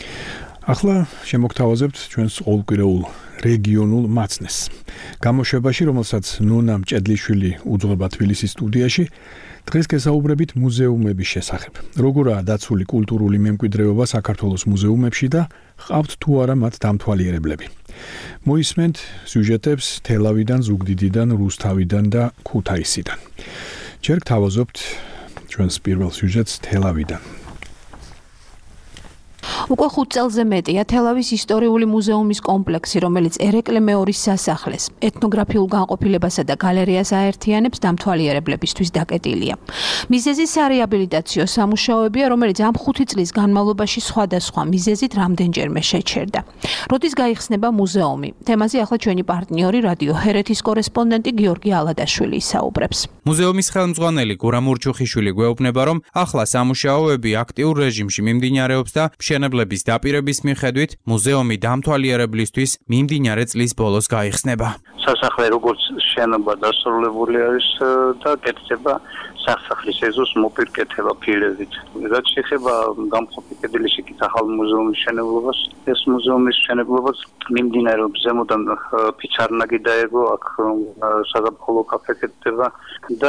ახლა შემოგთავაზებთ ჩვენს ყოველკვირეულ რეგიონულ მაცნეს. გამოშვებაში, რომელსაც ნონა მჭედლიშვილი უძღვება თბილისის სტუდიაში, დღეს გესაუბრებით მუზეუმების შესახებ. როგორაა დაცული კულტურული მემკვიდრეობა საქართველოს მუზეუმებში და ჰყავთ თუ არა მათ დამთვალიერებლები. მოისმენთ სიუჟეტებს თელავიდან, ზუგდიდიდან, რუსთავიდან და ქუთაისიდან. ჯერ გთავაზობთ ჩვენს პირველ სიუჟეტს თელავიდან. უკვე ხუთ წელზე მეტია თელავის ისტორიული მუზეუმის კომპლექსი, რომელიც ერეკლე მეორის სასახლეს, ეთნოგრაფიულ განყოფილებასა და გალერეას აერთიანებს დამთვალიერებლებისთვის დაკეტილია. მიზეზი სარეაბილიტაციო სამუშაოებია, რომელიც ამ ხუთი წლის განმავლობაში სხვადასხვა მიზეზით რამდენჯერმე შეჩერდა. როდის გაიხსნება მუზეუმი? თემაზე ახლა ჩვენი პარტნიორი რადიო ჰერეთის კორესპონდენტი გიორგი ალადაშვილი ისაუბრებს. მუზეუმის ხელმძღვანელი გურამ ურჩუხიშვილი გვეუბნება, რომ ახლა სამუშაოები აქტიურ რეჟიმში მიმდინარეობს და მშენებლების დაპირების მიხედვით მუზეუმი დამთვალიერებლისთვის მიმდინარე წლის ბოლოს გაიხსნება. სასახლე როგორც შენობა დასრულებული არის და კეთდება სასახლის ეზოს მოპირკეთება ფილებით. რაც შეეხება გამყოფი კედლიშიკით ახალ მუზეუმის მშენებლობას, ეს მუზეუმის მშენებლობაც მიმდინარეობს ზემოდან ფიცარნაგი დაეგო, აქ საზაფხულო კაფე კეთდება და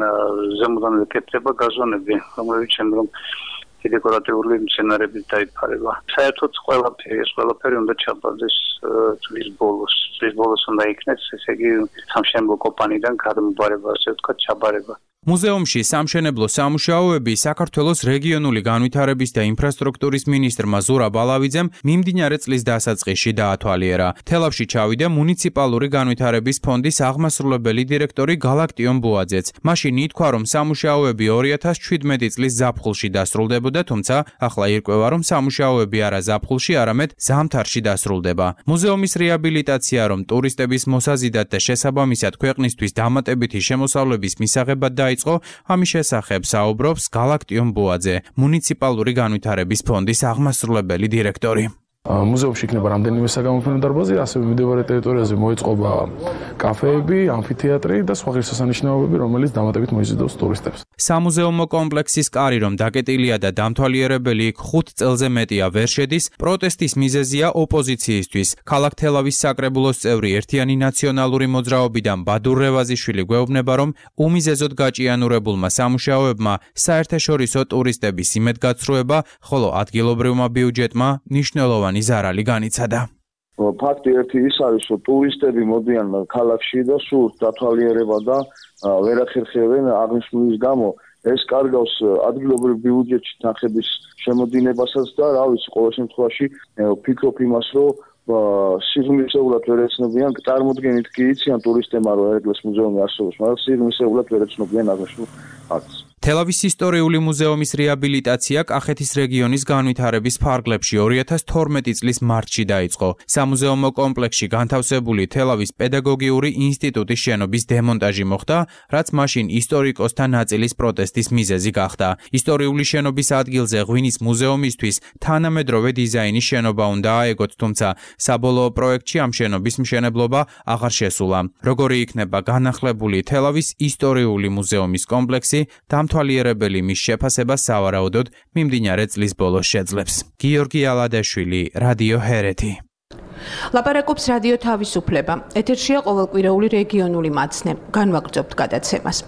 ზემოდან კეთდება გაზონები, რომელიც შემდგომ დეკორატიული მცენარებით დაიფარება. საერთოდ ყველაფერი, ეს ყველაფერი უნდა ჩაბარდეს წლის ბოლოს. წლის ბოლოს უნდა იქნეს, ესე იგი, სამშენებლო კომპანიიდან გადმობარება, ასე ვთქვათ, ჩაბარება. მუზეუმში სამშენებლო სამუშაოები საქართველოს რეგიონული განვითარების და ინფრასტრუქტურის მინისტრმა ზურაბ ალავიძემ მიმდინარე წლის დასაწყისში დაათვალიერა. თელავში ჩავიდა მუნიციპალური განვითარების ფონდის აღმასრულებელი დირექტორი გალაქტიონ ბუაძეც. მაშინ ითქვა, რომ სამუშაოები ორი ათას შვიდმეტი წლის ზაფხულში დასრულდებოდა, თუმცა ახლა ირკვევა, რომ სამუშაოები არა ზაფხულში, არამედ ზამთარში დასრულდება. მუზეუმის რეაბილიტაცია, რომ ტურისტების მოსაზიდად და შესაბამისად ქვეყნისთვის დამატებითი შემოსავლების მისაღებად დაიწყო, ამის შესახებ საუბრობს გალაქტიონ ბუაძე, მუნიციპალური განვითარების ფონდის აღმასრულებელი დირექტორი. მუზეუმში იქნება რამდენიმე საგამოფენო დარბაზი, ასევე მიმდებარე ტერიტორიაზე მოეწყობა კაფეები, ამფითეატრი და სხვა ღირსშესანიშნაობები, რომელიც დამატებით მოიზიდავს ტურისტებს. სამუზეუმო კომპლექსის კარი, რომ დაკეტილია და დამთვალიერებელი იქ ხუთ წელზე მეტია ვერ შედის, პროტესტის მიზეზია ოპოზიციისთვის. ქალაქ თელავის საკრებულოს წევრი ერთიანი ნაციონალური მოძრაობიდან ბადურ რევაზიშვილი გვეუბნება, რომ უმიზეზოდ გაჭიანურებულმა სამუშაოებმა საერთაშორისო ტურისტების იმედგაცრუება, ხოლო ადგილობრივმა ბიუჯეტმა მნიშვნელოვანი ზარალი განიცადა. ფაქტი ერთი ის არის, რომ ტურისტები მოდიან ქალაქში და სურთ დათვალიერება და ვერ ახერხებენ აღნიშნულის გამო ეს კარგავს ადგილობრივ ბიუჯეტში თანხების შემოდინებასაც და რა ვიცი, ყოველ შემთხვევაში ვფიქრობ იმას, რომ სიღრმისეულად ვერ ეცნობიან, წარმოდგენით კი იციან ტურისტებმა, რომ ერეკლეს მუზეუმი არსებობს, მაგრამ სიღრმისეულად ვერ ეცნობიან აღნიშნულ ფაქტს. თელავის ისტორიული მუზეუმის რეაბილიტაცია კახეთის რეგიონის განვითარების ფარგლებში ორი ათას თორმეტი წლის მარტში დაიწყო. სამუზეუმო კომპლექსში განთავსებული თელავის პედაგოგიური ინსტიტუტის შენობის დემონტაჟი მოხდა, რაც მაშინ ისტორიკოსთა ნაწილის პროტესტის მიზეზი გახდა. ისტორიული შენობის ადგილზე ღვინის მუზეუმისთვის თანამედროვე დიზაინის შენობა უნდა აეგოთ, თუმცა საბოლოო პროექტში ამ შენობის მშენებლობა აღარ შესულა. როგორი იქნება განახლებული თელავის ისტორიული მუზეუმის კომპლექსი, დამთვალიერებელი მის შეფასებას სავარაუდოდ მიმდინარე წლის ბოლოს შეძლებს. გიორგი ალადაშვილი, რადიო ჰერეთი. ლაპარაკობს რადიო თავისუფლება. ეთერშია ყოველკვირეული რეგიონული მაცნე. განვაგრძობთ გადაცემას.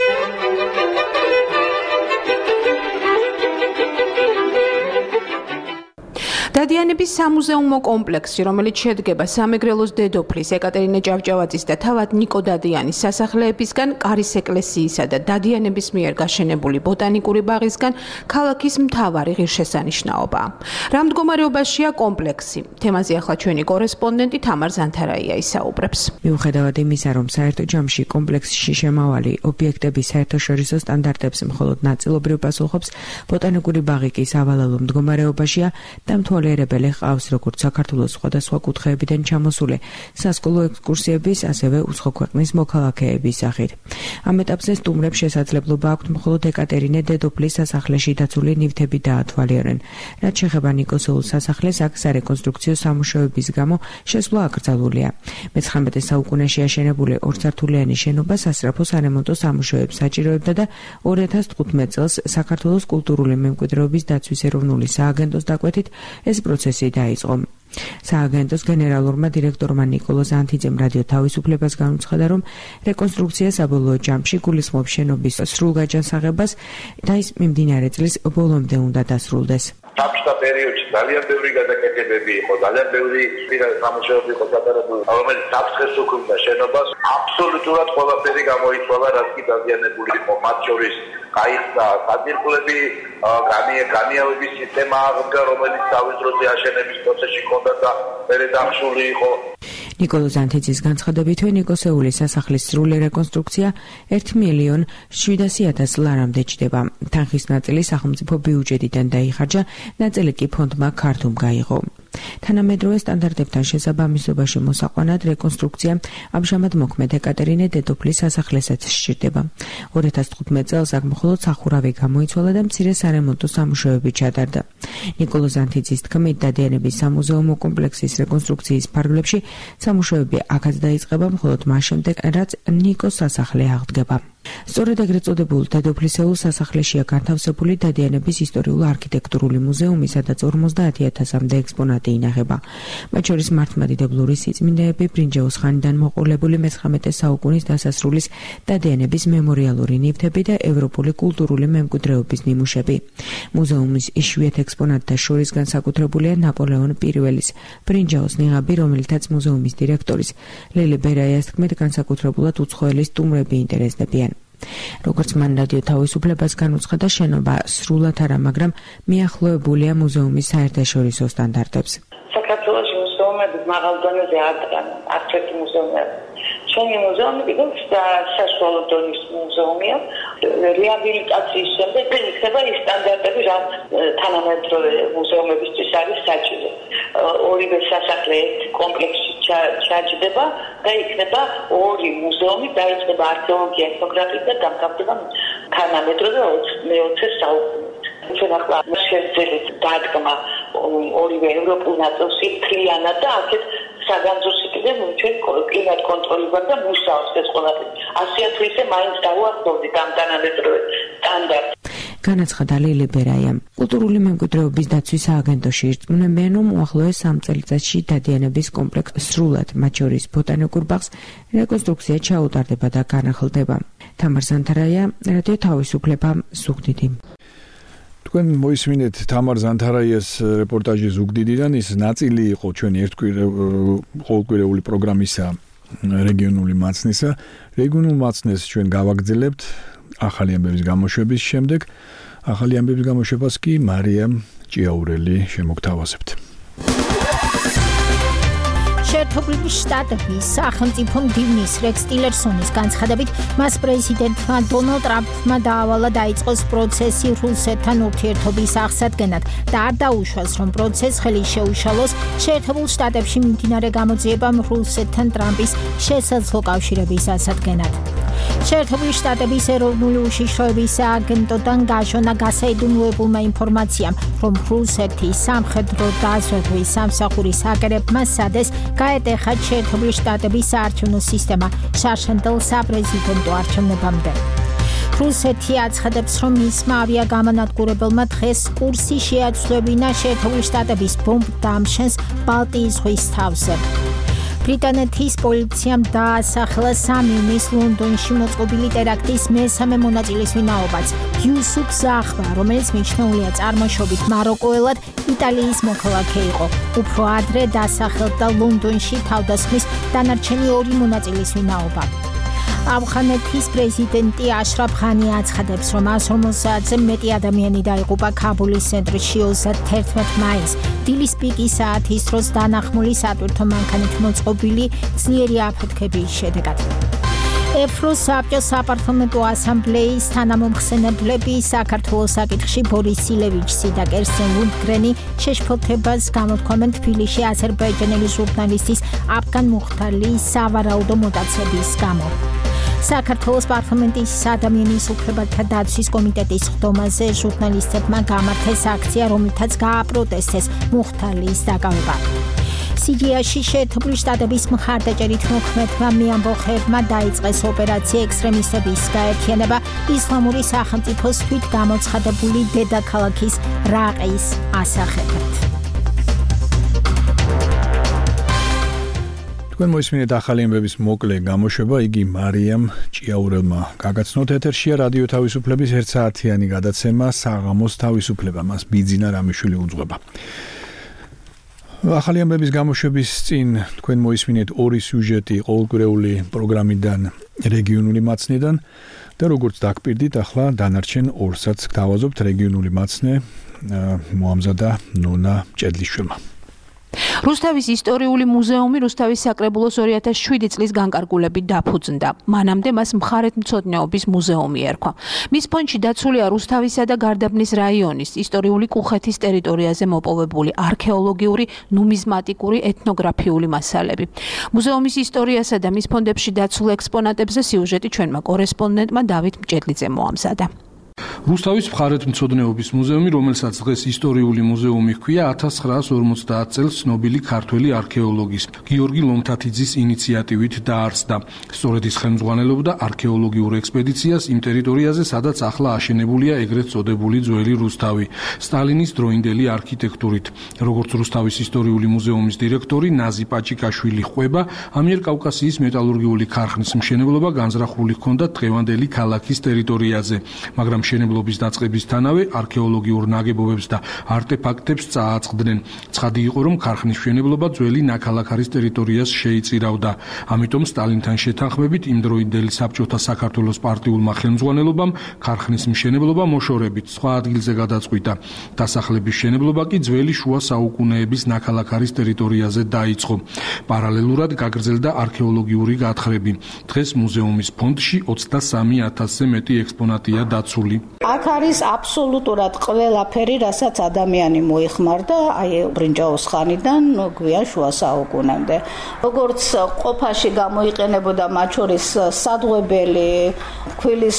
დადიანების სამუზეუმო კომპლექსი, რომელიც შედგება სამეგრელოს დედოფლის ეკატერინე ჭავჭავაძის და თავად ნიკო დადიანის სასახლეებისგან, კარის ეკლესიისა და დადიანების მიერ გაშენებული ბოტანიკური ბაღისგან, ქალაქის მთავარი ღირსშესანიშნაობაა. რა მდგომარეობაშია კომპლექსი? თემაზე ახლა ჩვენი კორესპონდენტი თამარ ზანთარაია ისაუბრებს. მიუხედავად იმისა, რომ საერთო ჯამში კომპლექსში შემავალი ობიექტების საერთაშორისო სტანდარტებს მხოლოდ ნაწილობრივ პასუხობს, ბოტანიკური ბაღი კი სავალალო მდგომარეობაშია და მთვალიერებელი ჰყავს როგორც საქართველოს სხვადასხვა კუთხეებიდან ჩამოსული სასკოლო ექსკურსიების, ასევე უცხო ქვეყნის მოქალაქეების სახით. ამ ეტაპზე სტუმრებს შესაძლებლობა აქვთ მხოლოდ ეკატერინე დედოფლის სასახლეში დაცული ნივთები დაათვალიერեն. რაც შეეხება ნიკოსეულს სასახლეს, აქ სარეკონსტრუქციო სამუშაოების გამო შესვლა აკრძალულია. მეცხრამეტე საუკუნეში აშენებული ორსართულიანი შენობა სასწრაფო სარემონტო სამუშაოებს საჭიროებდა და ორი ათას თხუთმეტ წელს საქართველოს კულტურული მემკვიდრეობის დაცვის ეროვნული სააგენტოს დაკვეთით ეს პროცესი დაიწყო. სააგენტოს გენერალურმა დირექტორმა ნიკოლოზ ანთიძემ რადიო თავისუფლებას განუცხადა, რომ რეკონსტრუქცია საბოლოო ჯამში გულისხმობს შენობის სრულგაჯანსაღებას და ის მიმდინარე წლის ბოლომდე უნდა დასრულდეს. საბჭოთა პერიოდში ძალიან ბევრი გადაკეთებები იყო, ძალიან ბევრი სამუშაოები იყო გატარებული, რომელიც საფრთხეს უქმნიდა შენობას. აბსოლუტურად ყველაფერი გამოიცვალა, რაც კი დაზიანებული იყო, მათ შორის გაიხსნა საძირკვლები, განიავების სისტემა აღდგა, რომელიც თავის დროზე აშენების პროცესში ჰქონდა და მერე დახშული იყო. ნიკოლოზ ზანთიძის განცხადებით, ნიკოსეულის სასახლის სრული რეკონსტრუქცია ერთ მილიონ შვიდასი ათას ლარამდე ჯდება. თანხის ნაწილი სახელმწიფო ბიუჯეტიდან დაიხარჯა, ნაწილი კი ფონდმა ქართუმ გაიღო. თანამედროვე სტანდარტებთან შესაბამისობაში მოსაყვანად რეკონსტრუქცია ამჟამად მოქმედ ეკატერინე დედოფლის სასახლესაც სჭირდება. ორი ათას თხუთმეტ წელს აქ მხოლოდ სახურავი გამოიცვალა და მცირე სარემონტო სამუშაოები ჩატარდა. ნიკოლოზ ზანთიძის თქმით, დადიანების სამუზეუმო კომპლექსის რეკონსტრუქციის ფარგლებში სამუშაოები აქაც დაიწყება მხოლოდ მას შემდეგ, რაც ნიკოს სასახლე აღდგება. სწორედ ეგრეთ წოდებულ დედოფლისეულ სასახლეშია განთავსებული დადიანების ისტორიულ-არქიტექტურული მუზეუმი, სადაც ორმოცდაათი ათასამდე ექსპონატი ინახება. მათ შორის მართლმადიდებლური სიწმინდეები, ბრინჯაოს ხანიდან მოყოლებული მეცხრამეტე საუკუნის დასასრულის დადიანების მემორიალური ნივთები და ევროპული კულტურული მემკვიდრეობის ნიმუშები. მუზეუმის იშვიათ ექსპონატთა შორის განსაკუთრებულია ნაპოლეონ პირველის ბრინჯაოს ნიღაბი, რომელთაც მუზეუმის დირექტორის ლელი ბერაიას თქმით, განსაკუთრებულად უცხოელი სტუმრები ინტერესდებიან. როგორც მან რადიო თავისუფლებას განუცხადა, შენობა სრულად არა, მაგრამ მიახლოებულია მუზეუმის საერთაშორისო სტანდარტებს. საქართველოში მუზეუმები მაღალ დონეზე არ დგან, არც ერთი მუზეუმი არ. ჩვენი მუზეუმი კიდევ საშუალო დონის მუზეუმია. რეაბილიტაციის შემდეგ იქნება ის სტანდარტები, რაც თანამედროვე მუზეუმებისთვის არის საჭირო. ორივე სასახლე ერთ კომპლექსში ჩაჯდება და იქნება ორი მუზეუმი, დაიწყება არქეოლოგია, ეთნოგრაფია და დამთავრდება თანამედროვე მეოცე საუკუნით. ჩვენ ახლა შევძელით დადგმა ორივე ევროპულ ნაწილში მთლიანად და აქეთ საგანძურში კიდევ ჩვენ კლიმატ კონტროლი გვაქვს და მუშაობს ეს ყველაფერი. ასია თუ ისე მაინც დავუახლოვდით ამ თანამედროვე სტანდარტს. განაცხადა ლელი ბერაიამ. კულტურული მემკვიდრეობის დაცვის სააგენტოში ირწმუნებიან, რომ უახლოეს სამ წელიწადში დადიანების კომპლექსს სრულად, მათ შორის ბოტანიკურ ბაღს, რეკონსტრუქცია ჩაუტარდება და განახლდება. თამარ ზანთარაია, რადიო თავისუფლება, ზუგდიდი. თქვენ მოისმინეთ თამარ ზანთარაიას რეპორტაჟი ზუგდიდიდან, ის ნაწილი იყო ჩვენი ერთკვირეული პროგრამისა რეგიონული მაცნისა. რეგიონულ მაცნეს ჩვენ გავაგრძელებთ ახალი ამბების გამოშვების შემდეგ. ახალი ამბების გამოშვებას კი მარიამ ჭიაურელი შემოგთავაზებთ. შეერთებული შტატების სახელმწიფო მდივნის რექს ტილერსონის განცხადებით, მას პრეზიდენტმა დონალდ ტრამპმა დაავალა დაიწყოს პროცესი რუსეთთან ურთიერთობის აღსადგენად და არ დაუშვას, რომ პროცესს ხელი შეუშალოს შეერთებულ შტატებში მიმდინარე გამოძიებამ რუსეთთან ტრამპის შესაძლო კავშირების აღსადგენად. შეერთებული შტატების ეროვნული უშიშროების სააგენტოდან გაშონა გასაიდუმლოებულმა ინფორმაციამ, რომ რუსეთის სამხედრო დაზვერვის სამსახურის აგერებმა სადეს გაეტეხათ შეერთებული შტატების საარჩევნო სისტემა შარშანდელ საპრეზიდენტო არჩევნებამდე. რუსეთი აცხადებს, რომ მისმა ავიაგამანადგურებელმა დღეს კურსი შეაცვლებინა შეერთებული შტატების ბომბ დამშენს ბალტიის ზღვის თავზე. ბრიტანეთის პოლიციამ დაასახელა სამი ივნის ლონდონში მოწყობილი ტერაქტის მესამე მონაწილის ვინაობაც, იუსუფ ზახვა, რომელიც მიჩნეულია წარმოშობით მაროკოელად, იტალიის მოქალაქე იყო. უფრო ადრე დასახელდა ლონდონში თავდასხმის დანარჩენი ორი მონაწილის ვინაობა. ავღანეთის პრეზიდენტი აშრაფ ღანი აცხადებს, რომ ას ორმოცდაათზე მეტი ადამიანი დაიღუპა ქაბულის ცენტრში ოცდაათი მაისს, დილის პიკის საათის დროს დანახმული სატვირთო მანქანით მოწყობილი ძლიერი აფეთქების შედეგად. ეფროს საბჭოს საპარლამენტო ასამბლეის თანამომხსენებლები საქართველოს საკითხში ბორის სილევიჩსი და კერსტენ ლუნდგრენი შეშფოთებას გამოთქვამენ თბილისში აზერბაიჯანელი ჟურნალისტის აფგან მუხტალის სავარაუდო მოტაცების გამო. საქართველოს პარლამენტის ადამიანის უფლებათა დაცვის კომიტეტის ხდომაზე ჟურნალისტებმა გამართეს აქცია, რომლითაც გააპროტესტეს მუხტალის დაკავება. სირიაში შეერთებული შტატების მხარდაჭერით მოქმედმა მეამბოხეებმა დაიწყეს ოპერაცია ექსტრემისტების გაერთიანება ისლამური სახელმწიფოს თვით გამოცხადებული დედაქალაქის რაყის ასახებად. თქვენ მოისმინეთ ახალი ამბების მოკლე გამოშვება, იგი მარიამ ჭიაურელმა გაგაცნოთ. ეთერშია რადიო თავისუფლების ერთ საათიანი გადაცემა საღამოს თავისუფლება, მას ბიძინა რამიშვილი უძღვება. ახალი ამბების გამოშვების წინ თქვენ მოისმინეთ ორი სიუჟეტი ყოველკვირეული პროგრამიდან რეგიონული მაცნიდან და როგორც დაგპირდით, ახლა დანარჩენ ორსაც გავაზობთ რეგიონული მაცნე მოამზადა ნონა ჭედლიშვილმა. რუსთავის ისტორიული მუზეუმი რუსთავის საკრებულოს ორი ათას შვიდი წლის განკარგულებით დაფუძნდა. მანამდე მას მხარეთმცოდნეობის მუზეუმი ერქვა. მის ფონდში დაცულია რუსთავისა და გარდაბნის რაიონის ისტორიული კუხეთის ტერიტორიაზე მოპოვებული არქეოლოგიური, ნუმიზმატიკური, ეთნოგრაფიული მასალები. მუზეუმის ისტორიასა და მის ფონდებში დაცულ ექსპონატებზე სიუჟეტი ჩვენმა კორესპონდენტმა დავით მჭედლიძემ მოამზადა. რუსთავის მხარეთმცოდნეობის მუზეუმი, რომელსაც დღეს ისტორიული მუზეუმი ჰქვია, ათას ცხრაას ორმოცდაათ წელს ცნობილი ქართველი არქეოლოგის გიორგი ლომთათიძის ინიციატივით დაარსდა. სწორედ ის ხელმძღვანელობდა არქეოლოგიურ ექსპედიციას იმ ტერიტორიაზე, სადაც ახლა აშენებულია ეგრეთ წოდებული ძველი რუსთავი, სტალინის დროინდელი არქიტექტურით. როგორც რუსთავის ისტორიული მუზეუმის დირექტორი ნაზი პაჭიკაშვილი ყვება, ამიერკავკასიის მეტალურგიული ქარხნის მშენებლობა განზრახული ჰქონდა დღევანდელი ქალაქის ტერიტორიაზე, მაგრამ მშენებლობის დაწყებისთანავე არქეოლოგიურ ნაგებობებს და არტეფაქტებს წააწყდნენ. ცხადი იყო, რომ ქარხნის მშენებლობა ძველი ნაქალაქარის ტერიტორიას შეიწირავდა. ამიტომ სტალინთან შეთანხმებით იმდროინდელი საბჭოთა საქართველოს პარტიულმა ხელმძღვანელობამ ქარხნის მშენებლობა მოშორებით სხვა ადგილზე გადაწყვიტა. დასახლების მშენებლობა კი ძველი შუა საუკუნეების ნაქალაქარის ტერიტორიაზე დაიწყო. პარალელურად გაგრძელდა არქეოლოგიური გათხრები. დღეს მუზეუმის ფონდში ოცდასამი ათასზე მეტი ექსპონატია დაცული. აქ არის აბსოლუტურად ყველაფერი, რასაც ადამიანი მოიხმარდა, აი ბრინჯაოს ხანიდან გვიან შუა საუკუნემდე. როგორც ყოფაში გამოიყენებოდა მათ შორის სადღვებელი, ქვილის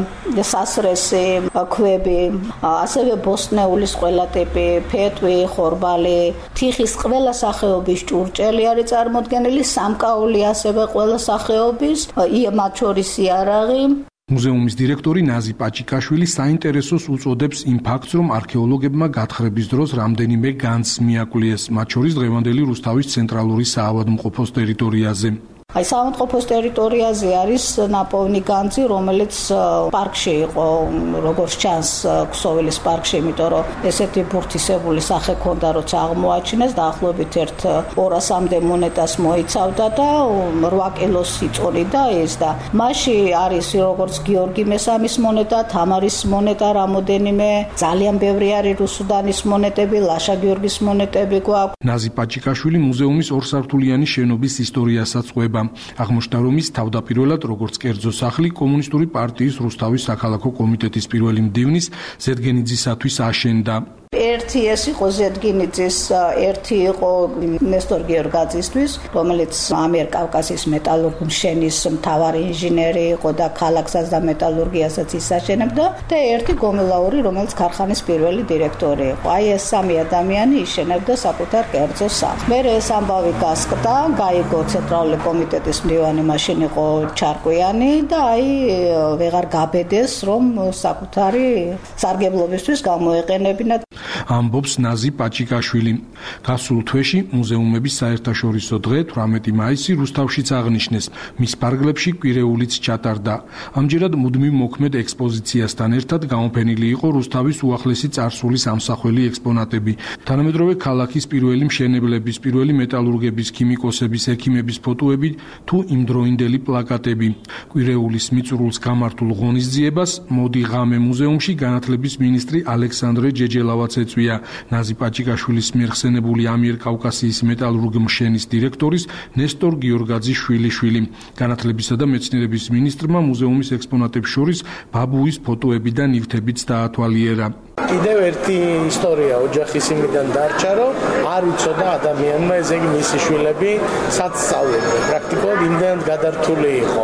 სასრესი, ქვები, ასევე ბოსტნეულის ყველა ტიპი, ფეტვი, ხორბალი, თიხის ყველა სახეობის ჭურჭელი არის წარმოდგენილი, სამკაული ასევე ყველა სახეობის, მათ შორის იარაღი. მუზეუმის დირექტორი ნაზი პაჭიკაშვილი საინტერესოს უწოდებს იმ ფაქტს, რომ არქეოლოგებმა გათხრების დროს რამდენიმე განძს მიაკლიეს, მათ შორის დღევანდელი რუსთავის ცენტრალური საავადმყოფოს ტერიტორიაზე. აი საავადმყოფოს ტერიტორიაზე არის ნაპოვნი განძი, რომელიც პარკში იყო, როგორც ჩანს, ქსოვილის პარკში, იმიტომ რომ ესეთი ბურთისებული სახე ჰქონდა, როცა აღმოაჩინეს, დაახლოებით ერთ ორასამდე მონეტას მოიცავდა და რვა კილოს იწონიდა ეს და მასში არის როგორც გიორგი მესამის მონეტა, თამარის მონეტა, რამოდენიმე, ძალიან ბევრი არის რუსუდანის მონეტები, ლაშა გიორგის მონეტები გვაქვს. ნაზი პაჭიკაშვილი მუზეუმის ორსართულიანი შენობის ისტორიასაც ყვება. აღმოჩნდა, რომ ის თავდაპირველად როგორც კერძო სახლი კომუნისტური პარტიის რუსთავის საქალაქო კომიტეტის პირველი მდივნის ზედგენიძისათვის აშენდა. ერთი ეს იყო ზედგინიძის, ერთი იყო ნესტორ გიორგაძისთვის, რომელიც ამიერკავკასიის მეტალურგ-მშენის მთავარი ინჟინერი იყო და ქალაქსაც და მეტალურგიასაც ის აშენებდა და ერთი გომილაური, რომელიც ქარხანის პირველი დირექტორი იყო. აი ეს სამი ადამიანი იშენებდა საკუთარ კერძო სახლს. მერე ეს ამბავი გასკდა, გაიგო ცენტრალური კომიტეტის მდივანი, მაშინ იყო ჩარკვიანი და აი ვეღარ გაბედეს, რომ საკუთარი სარგებლობისთვის გამოეყენებინათ. ამბობს ნაზი პაჭიკაშვილი. გასულ თვეში მუზეუმების საერთაშორისო დღე თვრამეტი მაისი რუსთავშიც აღნიშნეს. მის ფარგლებში კვირეულიც ჩატარდა. ამჯერად მუდმივ მოქმედ ექსპოზიციასთან ერთად გამოფენილი იყო რუსთავის უახლესი წარსული სამსახველი ექსპონატები. თანამედროვე ქალაქის პირველი მშენებლების, პირველი მეტალურგების, ქიმიკოსების, ექიმების ფოტოები თუ იმდროინდელი პლაკატები. კვირეულის მიწურულს გამართულ ღონისძიებას მოდი ღამე მუზეუმში განათლების მინისტრი ალექსანდრე ჯეჯელავაც ეწვია. ნაზი პაჭიკაშვილის მიერ ხსენებული ამიერკავკასიის მეტალურგ-მშენის დირექტორის ნესტორ გიორგაძის შვილიშვილი. განათლებისა და მეცნიერების მინისტრმა მუზეუმის ექსპონატებს შორის ბაბუის ფოტოები და ნივთებიც დაათვალიერა. კიდევ ერთი ისტორია ოჯახის იმიდან დარჩა, რომ არ იცოდა ადამიანმა ესე იგი მისი შვილები სად სწავლობდნენ. პრაქტიკულად იმდენად გადართული იყო.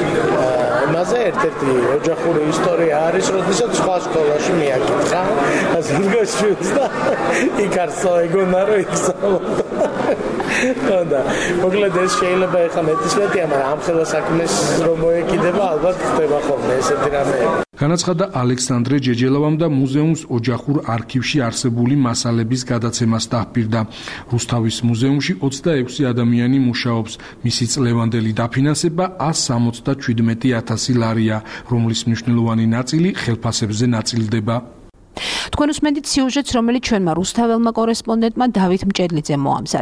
მასე ერთ-ერთი ოჯახური ისტორია არის, როდესაც სხვა სკოლაში მიაკითხა ზურგაშვილს და იქ არ სწავლობდა, რომ ისწავლობდა. და მოკლედ ეს შეიძლება ეხლა მეტისმეტია, მაგრამ ამ ხელა საქმეს რომ მოეკიდება, ალბათ ხდება ხოლმე ესეთი რამეები. განაცხადა ალექსანდრე ჯეჯელავამ და მუზეუმს ოჯახურ არქივში არსებული მასალების გადაცემას დაჰპირდა. რუსთავის მუზეუმში ოცდაექვსი ადამიანი მუშაობს. მისი წლევანდელი დაფინანსება ას სამოცდაშვიდმეტი ათასი ლარია, რომლის მნიშვნელოვანი ნაწილი ხელფასებზე ნაწილდება. თქვენ უსმენთ სიუჟეტს, რომელიც ჩვენმა რუსთაველმა კორესპონდენტმა დავით მჭედლიძემ მოამზადა.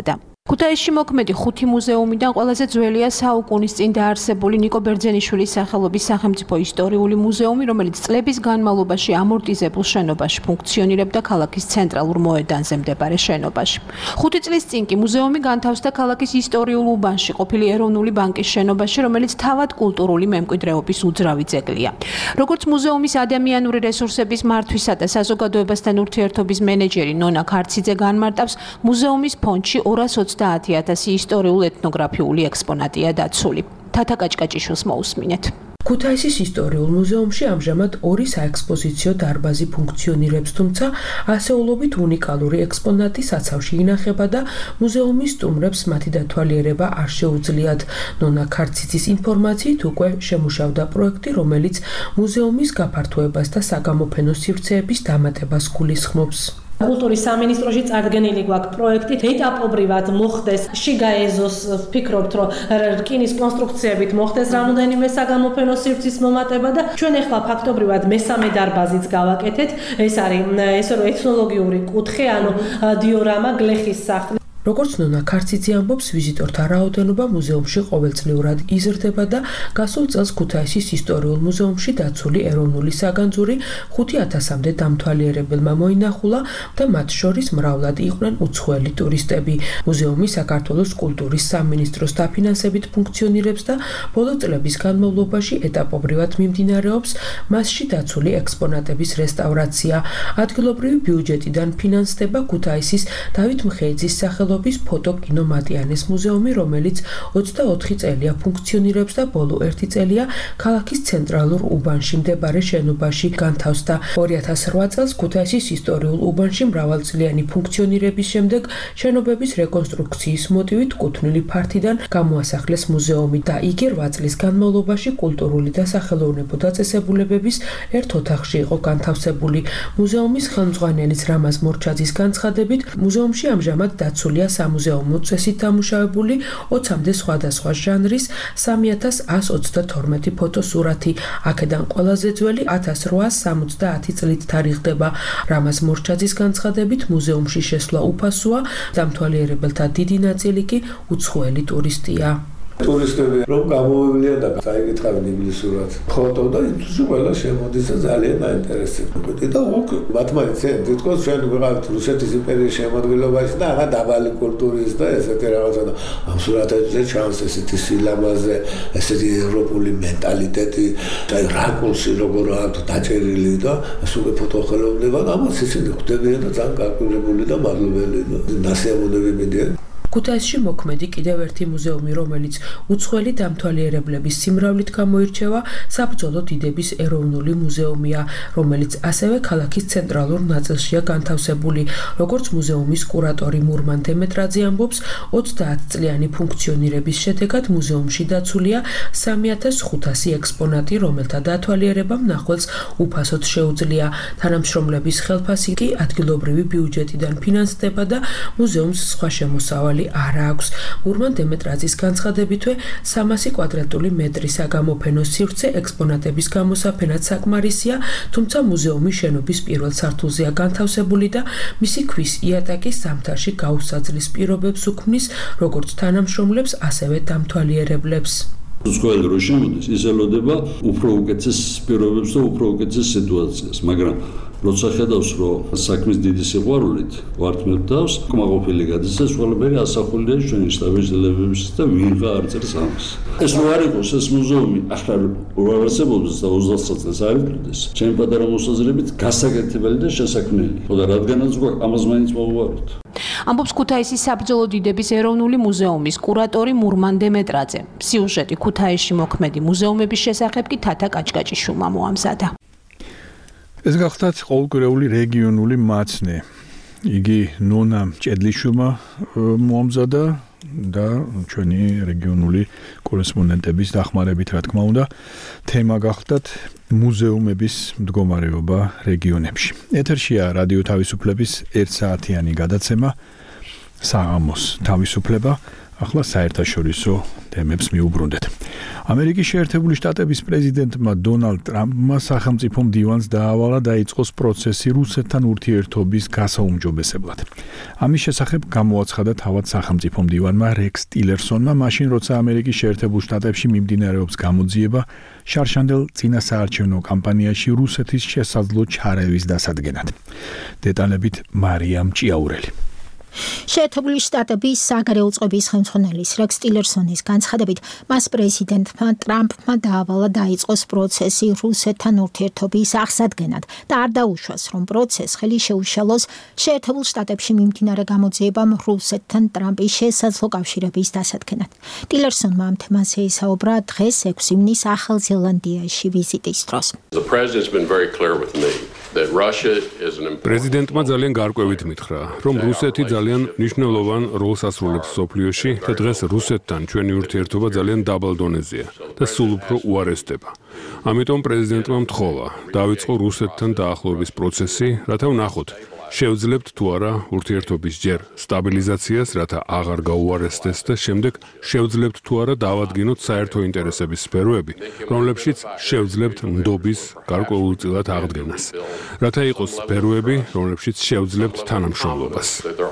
ქუთაისში მოქმედი ხუთი მუზეუმიდან ყველაზე ძველია საუკუნის წინ დაარსებული ნიკო ბერძენიშვილის სახელობის სახელმწიფო ისტორიული მუზეუმი, რომელიც წლების განმავლობაში ამორტიზებულ შენობაში ფუნქციონირებდა ქალაქის ცენტრალურ მოედანზე მდებარე შენობაში. ხუთი წლის წინ კი მუზეუმი განთავსდა ქალაქის ისტორიულ უბანში ყოფილი ეროვნული ბანკის შენობაში, რომელიც თავად კულტურული მემკვიდრეობის უძრავი ძეგლია. როგორც მუზეუმის ადამიანური რესურსების მართვისა და საზოგადოებასთან ურთიერთობის მენეჯერი ნონა ქარციძე განმარტავს, მუზეუმის ფონდში ორას ოცდაათი ათასი ისტორიულ ეთნოგრაფიული ექსპონატია დაცული. თათა კაჭკაჭიშვილს მოусმინეთ. ქუთაისის ისტორიულ მუზეუმში ამჟამად ორი საექსპოზიციო დარბაზი ფუნქციონირებს, თუმცა ასეულობით უნიკალური ექსპონატი საცავში ინახება და მუზეუმის სტუმრებს მათი დათვალიერება არ შეუძლიათ. ნონა ქარციძის ინფორმაციით უკვე შემუშავდა პროექტი, რომელიც მუზეუმის გაფართოებას და საგამოფენო სივრცეების დამატებას გულისხმობს. კულტურის სამინისტროში წარდგენილი გვაქვს პროექტი, ეტაპობრივად მოხდეს შიგა ეზოს, ვფიქრობთ, რომ რკინის კონსტრუქციებით მოხდეს რამოდენიმე საგამოფენო სივრცის მომატება და ჩვენ ახლა ფაქტობრივად მესამე დარბაზიც გავაკეთეთ. ეს არის ესე რომ ეთნოლოგიური კუთხე, ანუ დიორამა, გლეხის სახლი. როგორც ნონა ქარციძე ამბობს, ვიზიტორთა რაოდენობა მუზეუმში ყოველწლიურად იზრდება და გასულ წელს ქუთაისის ისტორიულ მუზეუმში დაცული ეროვნული საგანძური ხუთი ათასამდე დამთვალიერებელმა მოინახულა და მათ შორის მრავლად იყვნენ უცხოელი ტურისტები. მუზეუმი საქართველოს კულტურის სამინისტროს დაფინანსებით ფუნქციონირებს და ბოლო წლების განმავლობაში ეტაპობრივად მიმდინარეობს მასში დაცული ექსპონატების რესტავრაცია. ადგილობრივი ბიუჯეტიდან ფინანსდება ქუთაისის დავით მხეიძის სახელობის ფოტო-კინო მატიანეს მუზეუმი, რომელიც ოცდაოთხი წელია ფუნქციონირებს და ბოლო ერთი წელია ქალაქის ცენტრალურ უბანში მდებარე შენობაში განთავსდა. ორი ათას რვა წელს ქუთაისის ისტორიულ უბანში მრავალწლიანი ფუნქციონირების შემდეგ შენობების რეკონსტრუქციის მოტივით კუთვნილი ფართიდან გამოასახლეს მუზეუმი და იგი რვა წლის განმავლობაში კულტურული და სახელოვნებო დაწესებულებების ერთ ოთახში იყო განთავსებული. მუზეუმის ხელმძღვანელის რამაზ მორჩაძის განცხადებით, მუზეუმში ამჟამად დაცულია სამუზეუმო წესით დამუშავებული ოცამდე სხვადასხვა ჟანრის სამი ათას ასს ოცდათორმეტი ფოტოსურათი. აქედან ყველაზე ძველი ათას რვაას სამოცდაათი წლით თარიღდება. რამაზ მორჩაძის განცხადებით, მუზეუმში შესვლა უფასოა, დამთვალიერებელთა დიდი ნაწილი კი უცხოელი ტურისტია. ტურისტები რომ გამოვივლიან და წაიკითხავენ ინგლისურად ფოტო და ის ყველა შემოდის და ძალიან აინტერესებოდი და უკვე მათმა იციან თითქოს ჩვენ ვიყავით რუსეთის იმპერიის შემოდგილობაში და აღა დაბალი კულტურის და ესეთი რაღაცა და ამ სურათებზე ჩანს ესეთი სილამაზე, ესეთი ევროპული მენტალიტეტი და რაკურსი როგორ აქვს დაჭერილი და ეს უკვე ფოტო ხელოვნება და ამას ისინი ხვდებიან და ძალიან გაკვირვებული და მადლობელი და ნასიამოვნები მიდიან. ქუთაისში მოქმედი კიდევ ერთი მუზეუმი, რომელიც უცხოელი დამთვალიერებლების სიმრავლით გამოირჩევა, საბრძოლო დიდების ეროვნული მუზეუმია, რომელიც ასევე ქალაქის ცენტრალურ ნაწილშია განთავსებული. როგორც მუზეუმის კურატორი მურმან დემეტრაძე ამბობს, ოცდაათ წლიანი ფუნქციონირების შედეგად მუზეუმში დაცულია სამი ათას ხუთასი ექსპონატი, რომელთა დათვალიერება მნახველს უფასოდ შეუძლია. თანამშრომლების ხელფასი კი ადგილობრივი ბიუჯეტიდან ფინანსდება და მუზეუმს სხვა შემოსავალი არ აქვს. მურმან დემეტრაძის განცხადებითვე სამასი კვადრატული მეტრი საგამოფენო სივრცე ექსპონატების გამოსაფენად საკმარისია, თუმცა მუზეუმი შენობის პირველ სართულზეა განთავსებული და მისი ქვის იატაკი ზამთარში გაუსაძლის პირობებს უქმნის როგორც თანამშრომლებს, ასევე დამთვალიერებლებს. უცხოელი რო შემოდის, ის ელოდება უფრო უკეთეს პირობებს და უფრო უკეთეს სიტუაციას, მაგრამ როცა ხედავს, რომ საქმის დიდი სიყვარულით ვართმევდავს, კმაყოფილი გადის და ყველაფერი ასახულია ჩვენი შტაბის და ვინღა არ წერს ამას. ეს რო არ იყოს ეს მუზეუმი ახლა რო არსებობს და ოცდაოთხ წელს არ იყვნენ, ჩემი პატარა მოსაზრებით გასაკეთებელი და შესაქმნელი. ხოდა რადგანაც გვაქვს ამას მაინც მოვუაროთ. ამბობს ქუთაისის საბრძოლო დიდების ეროვნული მუზეუმის კურატორი მურმან დემეტრაძე. სიუჟეტი ქუთაისში მოქმედი მუზეუმების შესახებ კი თათა კაჭკაჭიშვილმა მოამზადა. ეს გახლავთ ყოველკვირეული რეგიონული მაცნე. იგი ნონა ჭედლიშვილმა მოამზადა და ჩვენი რეგიონული კორესპონდენტების დახმარებით, რა თქმა უნდა, თემა გახლავთ მუზეუმების მდგომარეობა რეგიონებში. ეთერშია რადიო თავისუფლების ერთ საათიანი გადაცემა საღამოს თავისუფლება. ახლა საერთაშორისო თემებს მიუბრუნდეთ. ამერიკის შეერთებული შტატების პრეზიდენტმა დონალდ ტრამპმა სახელმწიფო მდივანს დაავალა დაიწყოს პროცესი რუსეთთან ურთიერთობის გასაუმჯობესებლად. ამის შესახებ გამოაცხადა თავად სახელმწიფო მდივანმა რექს ტილერსონმა მაშინ, როცა ამერიკის შეერთებულ შტატებში მიმდინარეობს გამოძიება შარშანდელ წინასაარჩევნო კამპანიაში რუსეთის შესაძლო ჩარევის დასადგენად. დეტალებით მარიამ ჭიაურელი. შეერთებული შტატების საგარეო წყობის ხელმძღვანელის რექს ტილერსონის განცხადებით, მას პრეზიდენტმა ტრამპმა დაავალა დაიწყოს პროცესი რუსეთთან ურთიერთობის აღსადგენად და არ დაუშვას, რომ პროცესს ხელი შეუშალოს შეერთებულ შტატებში მიმდინარე გამოძიებამ რუსეთთან ტრამპის შესაძლო კავშირების დასადგენად. ტილერსონმა ამ თემაზე ისაუბრა დღეს ექვსი ივნის ახალ ზელანდიაში ვიზიტის დროს. პრეზიდენტმა ძალიან გარკვევით მითხრა, რომ რუსეთი ძალიან მნიშვნელოვან როლს ასრულებს მსოფლიოში და დღეს რუსეთთან ჩვენი ურთიერთობა ძალიან დაბალ დონეზეა და სულ უფრო უარესდება. ამიტომ პრეზიდენტმა მთხოვა დაიწყო რუსეთთან დაახლოების პროცესი, რათა ვნახოთ, შევძლებთ თუ არა ურთიერთობის ჯერ სტაბილიზაციას, რათა აღარ გაუარესდეს და შემდეგ შევძლებთ თუ არა დავადგინოთ საერთო ინტერესების სფეროები, რომლებშიც შევძლებთ ნდობის გარკვეულწილად აღდგენას. რათა იყოს სფეროები, რომლებშიც შევძლებთ თანამშრომლობას.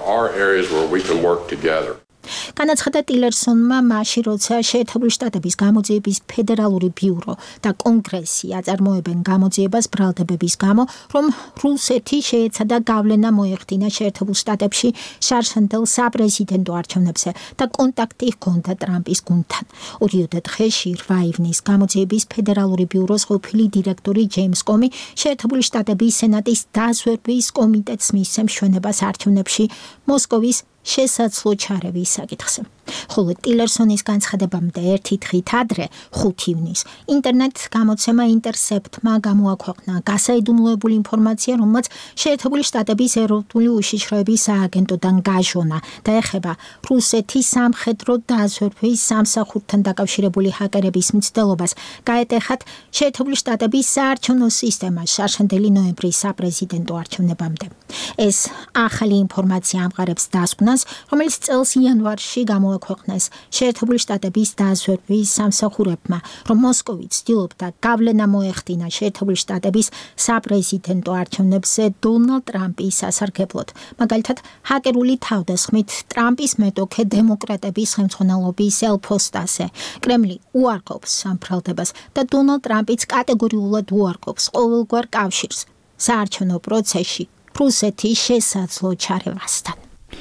განაცხადა ტილერსონმა მაშინ, როცა შეერთებული შტატების გამოძიების ფედერალური ბიურო და კონგრესი აწარმოებენ გამოძიებას ბრალდებების გამო, რომ რუსეთი შეეცადა გავლენა მოეხდინა შეერთებულ შტატებში შარშანდელ საპრეზიდენტო არჩევნებზე და კონტაქტი ჰქონდა ტრამპის გუნდთან. ორიოდე დღეში რვა ივნის გამოძიების ფედერალური ბიუროს ყოფილი დირექტორი ჯეიმს კომი შეერთებული შტატების სენატის დაზვერვის კომიტეტს მისცემს ჩვენებას არჩევნებში მოსკოვის შესაძლო ჩარევის საკითხზე. ხოლო ტილერსონის განცხადებამდე ერთი დღით ადრე, ხუთი ივნის, ინტერნეტ გამოცემა ინტერსეპტმა გამოაქვეყნა გასაიდუმლოებული ინფორმაცია, რომელმაც შეერთებული შტატების ეროვნული უშიშროების სააგენტოდან გაჟონა და ეხება რუსეთის სამხედრო დაზვერვის სამსახურთან დაკავშირებული ჰაკერების მცდელობას გაეტეხათ შეერთებული შტატების საარჩევნო სისტემა შარშანდელი ნოემბრის საპრეზიდენტო არჩევნებამდე. ეს ახალი ინფორმაცია ამყარებს დასკვნას, რომელიც წელს იანვარში გამოაქვეყნეს შეერთებული შტატების დაზვერვის სამსახურებმა, რომ მოსკოვი ცდილობდა გავლენა მოეხდინა შეერთებული შტატების საპრეზიდენტო არჩევნებზე დონალდ ტრამპის სასარგებლოდ. მაგალითად, ჰაკერული თავდასხმით ტრამპის მეტოქე დემოკრატების ხელმძღვანელობის ელფოსტაზე. კრემლი უარყოფს ამ ბრალდებას და დონალდ ტრამპიც კატეგორიულად უარყოფს ყოველგვარ კავშირს საარჩევნო პროცესში რუსეთის შესაძლო ჩარევასთან.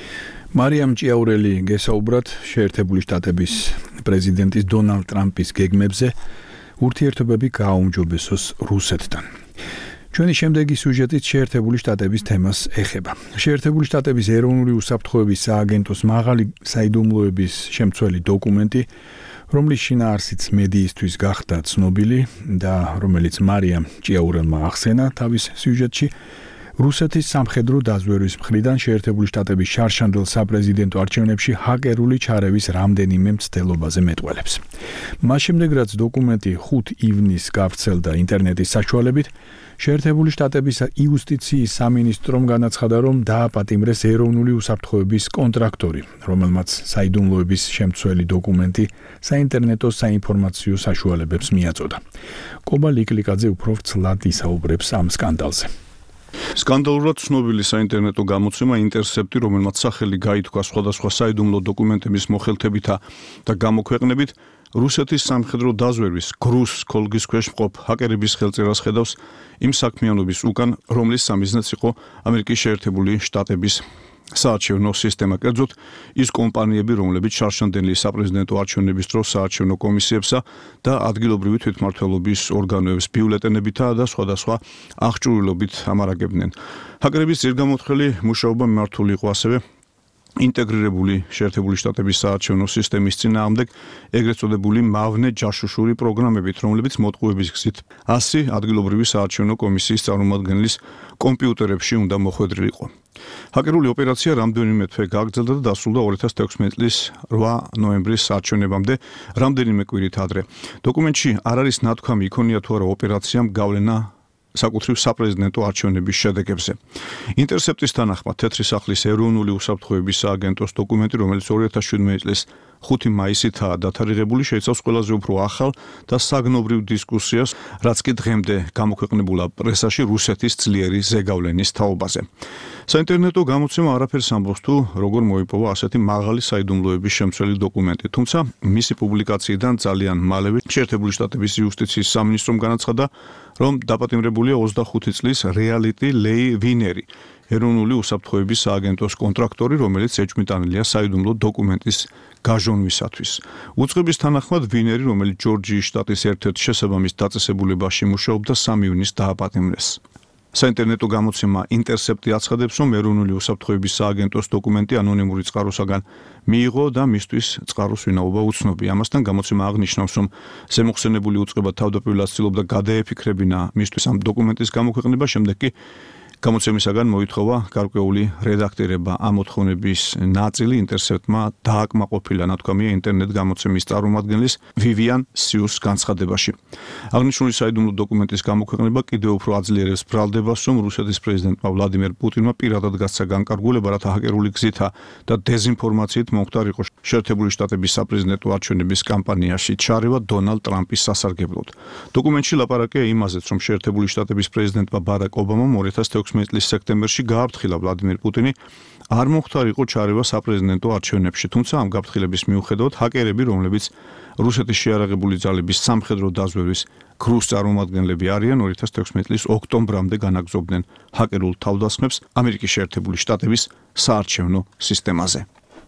მარიამ ჭიაურელი გესაუბრათ შეერთებული შტატების პრეზიდენტის დონალდ ტრამპის გეგმებზე ურთიერთობები გააუმჯობესოს რუსეთთან. ჩვენი შემდეგი სიუჟეტით შეერთებული შტატების თემას ეხება. შეერთებული შტატების ეროვნული უსაფრთხოების სააგენტოს მაღალი საიდუმლოების შემცველი დოკუმენტი, რომლის შინაარსიც მედიისთვის გახდა ცნობილი და რომელიც მარიამ ჭიაურელმა ახსენა თავის სიუჟეტში, რუსეთის სამხედრო დაზვერვის მხრიდან შეერთებული შტატების შარშანდელ საპრეზიდენტო არჩევნებში ჰაკერული ჩარევის რამდენიმე მცდელობაზე მეტყველებს. მას შემდეგ, რაც დოკუმენტი ხუთი ივნის გავრცელდა ინტერნეტის საშუალებით, შეერთებული შტატების იუსტიციის სამინისტრომ განაცხადა, რომ დააპატიმრეს ეროვნული უსაფრთხოების კონტრაქტორი, რომელმაც საიდუმლოების შემცველი დოკუმენტი საინტერნეტო საინფორმაციო საშუალებებს მიაწოდა. კობა ლიკლიკაძე უფრო ვრცლად ისაუბრებს ამ სკანდალზე. სკანდალურად ცნობილი საინტერნეტო გამოცემა ინტერსეპტი, რომელმაც სახელი გაითქვა სხვადასხვა საიდუმლო დოკუმენტების მოხელთებითა და გამოქვეყნებით, რუსეთის სამხედრო დაზვერვის გრუს ქოლგის ქვეშ მყოფ ჰაკერების ხელწერას ხედავს იმ საქმიანობის უკან, რომლის სამიზნეც იყო ამერიკის შეერთებული შტატების საარჩევნო სისტემა, კერძოდ ის კომპანიები, რომლებიც შარშანდელი საპრეზიდენტო არჩევნების დროს საარჩევნო კომისიებსა და ადგილობრივი თვითმმართველობის ორგანოებს ბიულეტენებითა და სხვადასხვა აღჭურვილობით ამარაგებდნენ. ჰაკერების ძირგამოთხელი მუშაობა მიმართული იყო ასევე ინტეგრირებული შეერთებული შტატების საარჩევნო სისტემის წინააღმდეგ ეგრეთ წოდებული მავნე ჯაშუშური პროგრამებით, რომლებიც მოტყუების გზით ასი ადგილობრივი საარჩევნო კომისიის წარმომადგენლის კომპიუტერებში უნდა მოხვედრილიყო. ჰაკერული ოპერაცია რამდენიმე თვე გაგრძელდა და დასრულდა ორი ათას თექვსმეტი წლის რვა ნოემბრის არჩევნებამდე, რამდენიმე კვირით ადრე. დოკუმენტში არ არის ნათქვამი იქონია თუ არა ოპერაციამ გავლენა საკუთრივ საპრეზიდენტო არჩევნების შედეგებზე. ინტერსეპტის თანახმად თეთრი სახლის ეროვნული უსაფრთხოების სააგენტოს დოკუმენტი, რომელიც ორი ათას შვიდმეტი წლის ხუთი მაისითაა დათარიღებული, შეიცავს ყველაზე უფრო ახალ და საგნობრივ დისკუსიას, რაც კი დღემდე გამოქვეყნებულა პრესაში რუსეთის ძლიერი ზეგავლენის თაობაზე. საინტერნეტო გამოცემა არაფერს ამბობს თუ როგორ მოიპოვა ასეთი მაღალი საიდუმლოების შემცველი დოკუმენტი, თუმცა მისი პუბლიკაციიდან ძალიან მალევე შეერთებული შტატების იუსტიციის სამინისტრომ განაცხადა, რომ დაპატიმრებულია ოცდახუთი წლის რეალიტი ლეი ვინერი, ეროვნული უსაფრთხოების სააგენტოს კონტრაქტორი, რომელიც ეჭვმიტანილია საიდუმლო დოკუმენტის გაჟონვისათვის. უწყების თანახმად ვინერი, რომელიც ჯორჯიის შტატის ერთ-ერთ შესაბამის დაწესებულებაში მუშაობდა, სამი ივნისს დააპატიმრეს. საინტერნეტო გამოცემა ინტერსეპტი აცხადებს, რომ ეროვნული უსაფრთხოების სააგენტოს დოკუმენტი ანონიმური წყაროსაგან მიიღო და მისთვის წყაროს ვინაობა უცნობია. ამასთან გამოცემა აღნიშნავს, რომ ზემოხსენებული უწყება თავდაპირველად ცდილობდა გადაეფიქრებინა მისთვის ამ დოკუმენტის გამოქვეყნება, შემდეგ კი გამოცემისაგან მოითხოვა გარკვეული რედაქტირება. ამ მოთხოვნების ნაწილი ინტერსეპტმა დააკმაყოფილა, ნათქვამია ინტერნეტ გამოცემის წარმომადგენლის ვივიან სიუს განცხადებაში. აღნიშნული საიდუმლო დოკუმენტის გამოქვეყნება კიდევ უფრო აძლიერებს ბრალდებას, რომ რუსეთის პრეზიდენტმა ვლადიმერ პუტინმა პირადად გასცა განკარგულება, რათა ჰაკერული გზითა და დეზინფორმაციით მომხდარიყო შეერთებული შტატების საპრეზიდენტო არჩევნების კამპანიაში ჩარევა დონალდ ტრამპის სასარგებლოდ. დოკუმენტში ლაპარაკია იმაზეც, რომ შეერთებული შტატების პრეზიდენტმა ბარაკ ობამამ ორი ათას თექვსმეტი წლის სექტემბერში გააფრთხილა ვლადიმერ პუტინი არ მომხდარიყო ჩარევა საპრეზიდენტო არჩევნებში, თუმცა ამ გაფრთხილების მიუხედავად ჰაკერები, რომლებიც რუსეთის შეიარაღებული ძალების სამხედრო დაზვერვის გრუპის წარმომადგენლები არიან, ორი ათას თექვსმეტი წლის ოქტომბრამდე განაგზობდნენ ჰაკერულ თავდასხმებს ამერიკის შეერთებული შტატების საარჩევნო სისტემაზე.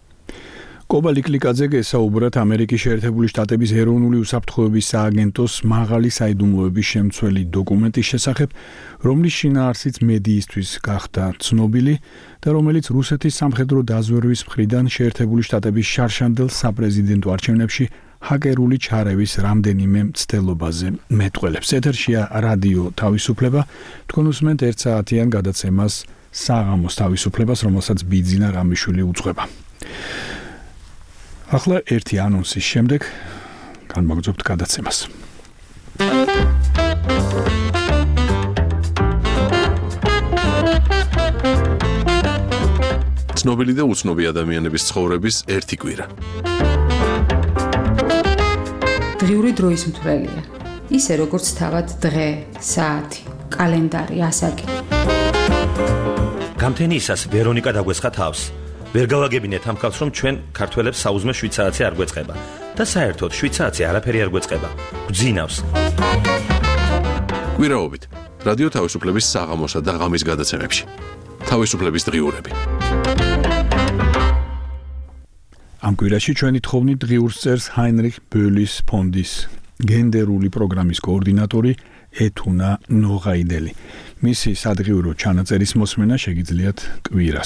კობა ლიკლიკაძე გესაუბრათ ამერიკის შეერთებული შტატების ეროვნული უსაფრთხოების სააგენტოს მაღალი საიდუმლოების შემცველი დოკუმენტის შესახებ, რომლის შინაარსიც მედიისთვის გახდა ცნობილი და რომელიც რუსეთის სამხედრო დაზვერვის მხრიდან შეერთებული შტატების შარშანდელ საპრეზიდენტო არჩევნებში ჰაკერული ჩარევის რამდენიმე მცდელობაზე მეტყველებს. ეთერშია რადიო თავისუფლება, თქვენ უსმენთ ერთ საათიან გადაცემას საღამოს თავისუფლებას, რომელსაც ბიძინა რამიშვილი უძღვება. ახლა ერთი ანონსის შემდეგ განმაგრძობთ გადაცემას. ცნობილი და უცნობი ადამიანების ცხოვრების ერთი კვირა. დღიური დროის მთვრელია. ისე როგორც თავად დღე, საათი, კალენდარი, ასაკი. გამთენიისას ვერონიკა დაგვესხა თავს. ვერ გავაგებინეთ ამ ხალხს, რომ ჩვენ ქართველებს საუზმე შვიდ საათზე არ გვეწყება და საერთოდ შვიდ საათზე არაფერი არ გვეწყება. გვძინავს. კვირაობით რადიო თავისუფლების საღამოსა და ღამის გადაცემებში. თავისუფლების დღიურები. ამ კვირაში ჩვენი თხოვნით დღიურს წერს ჰაინრიხ ბოლის ფონდის გენდერული პროგრამის კოორდინატორი ეთუნა ნოღაიდელი. მისი სადღიურო ჩანაწერის მოსმენა შეგიძლიათ კვირას.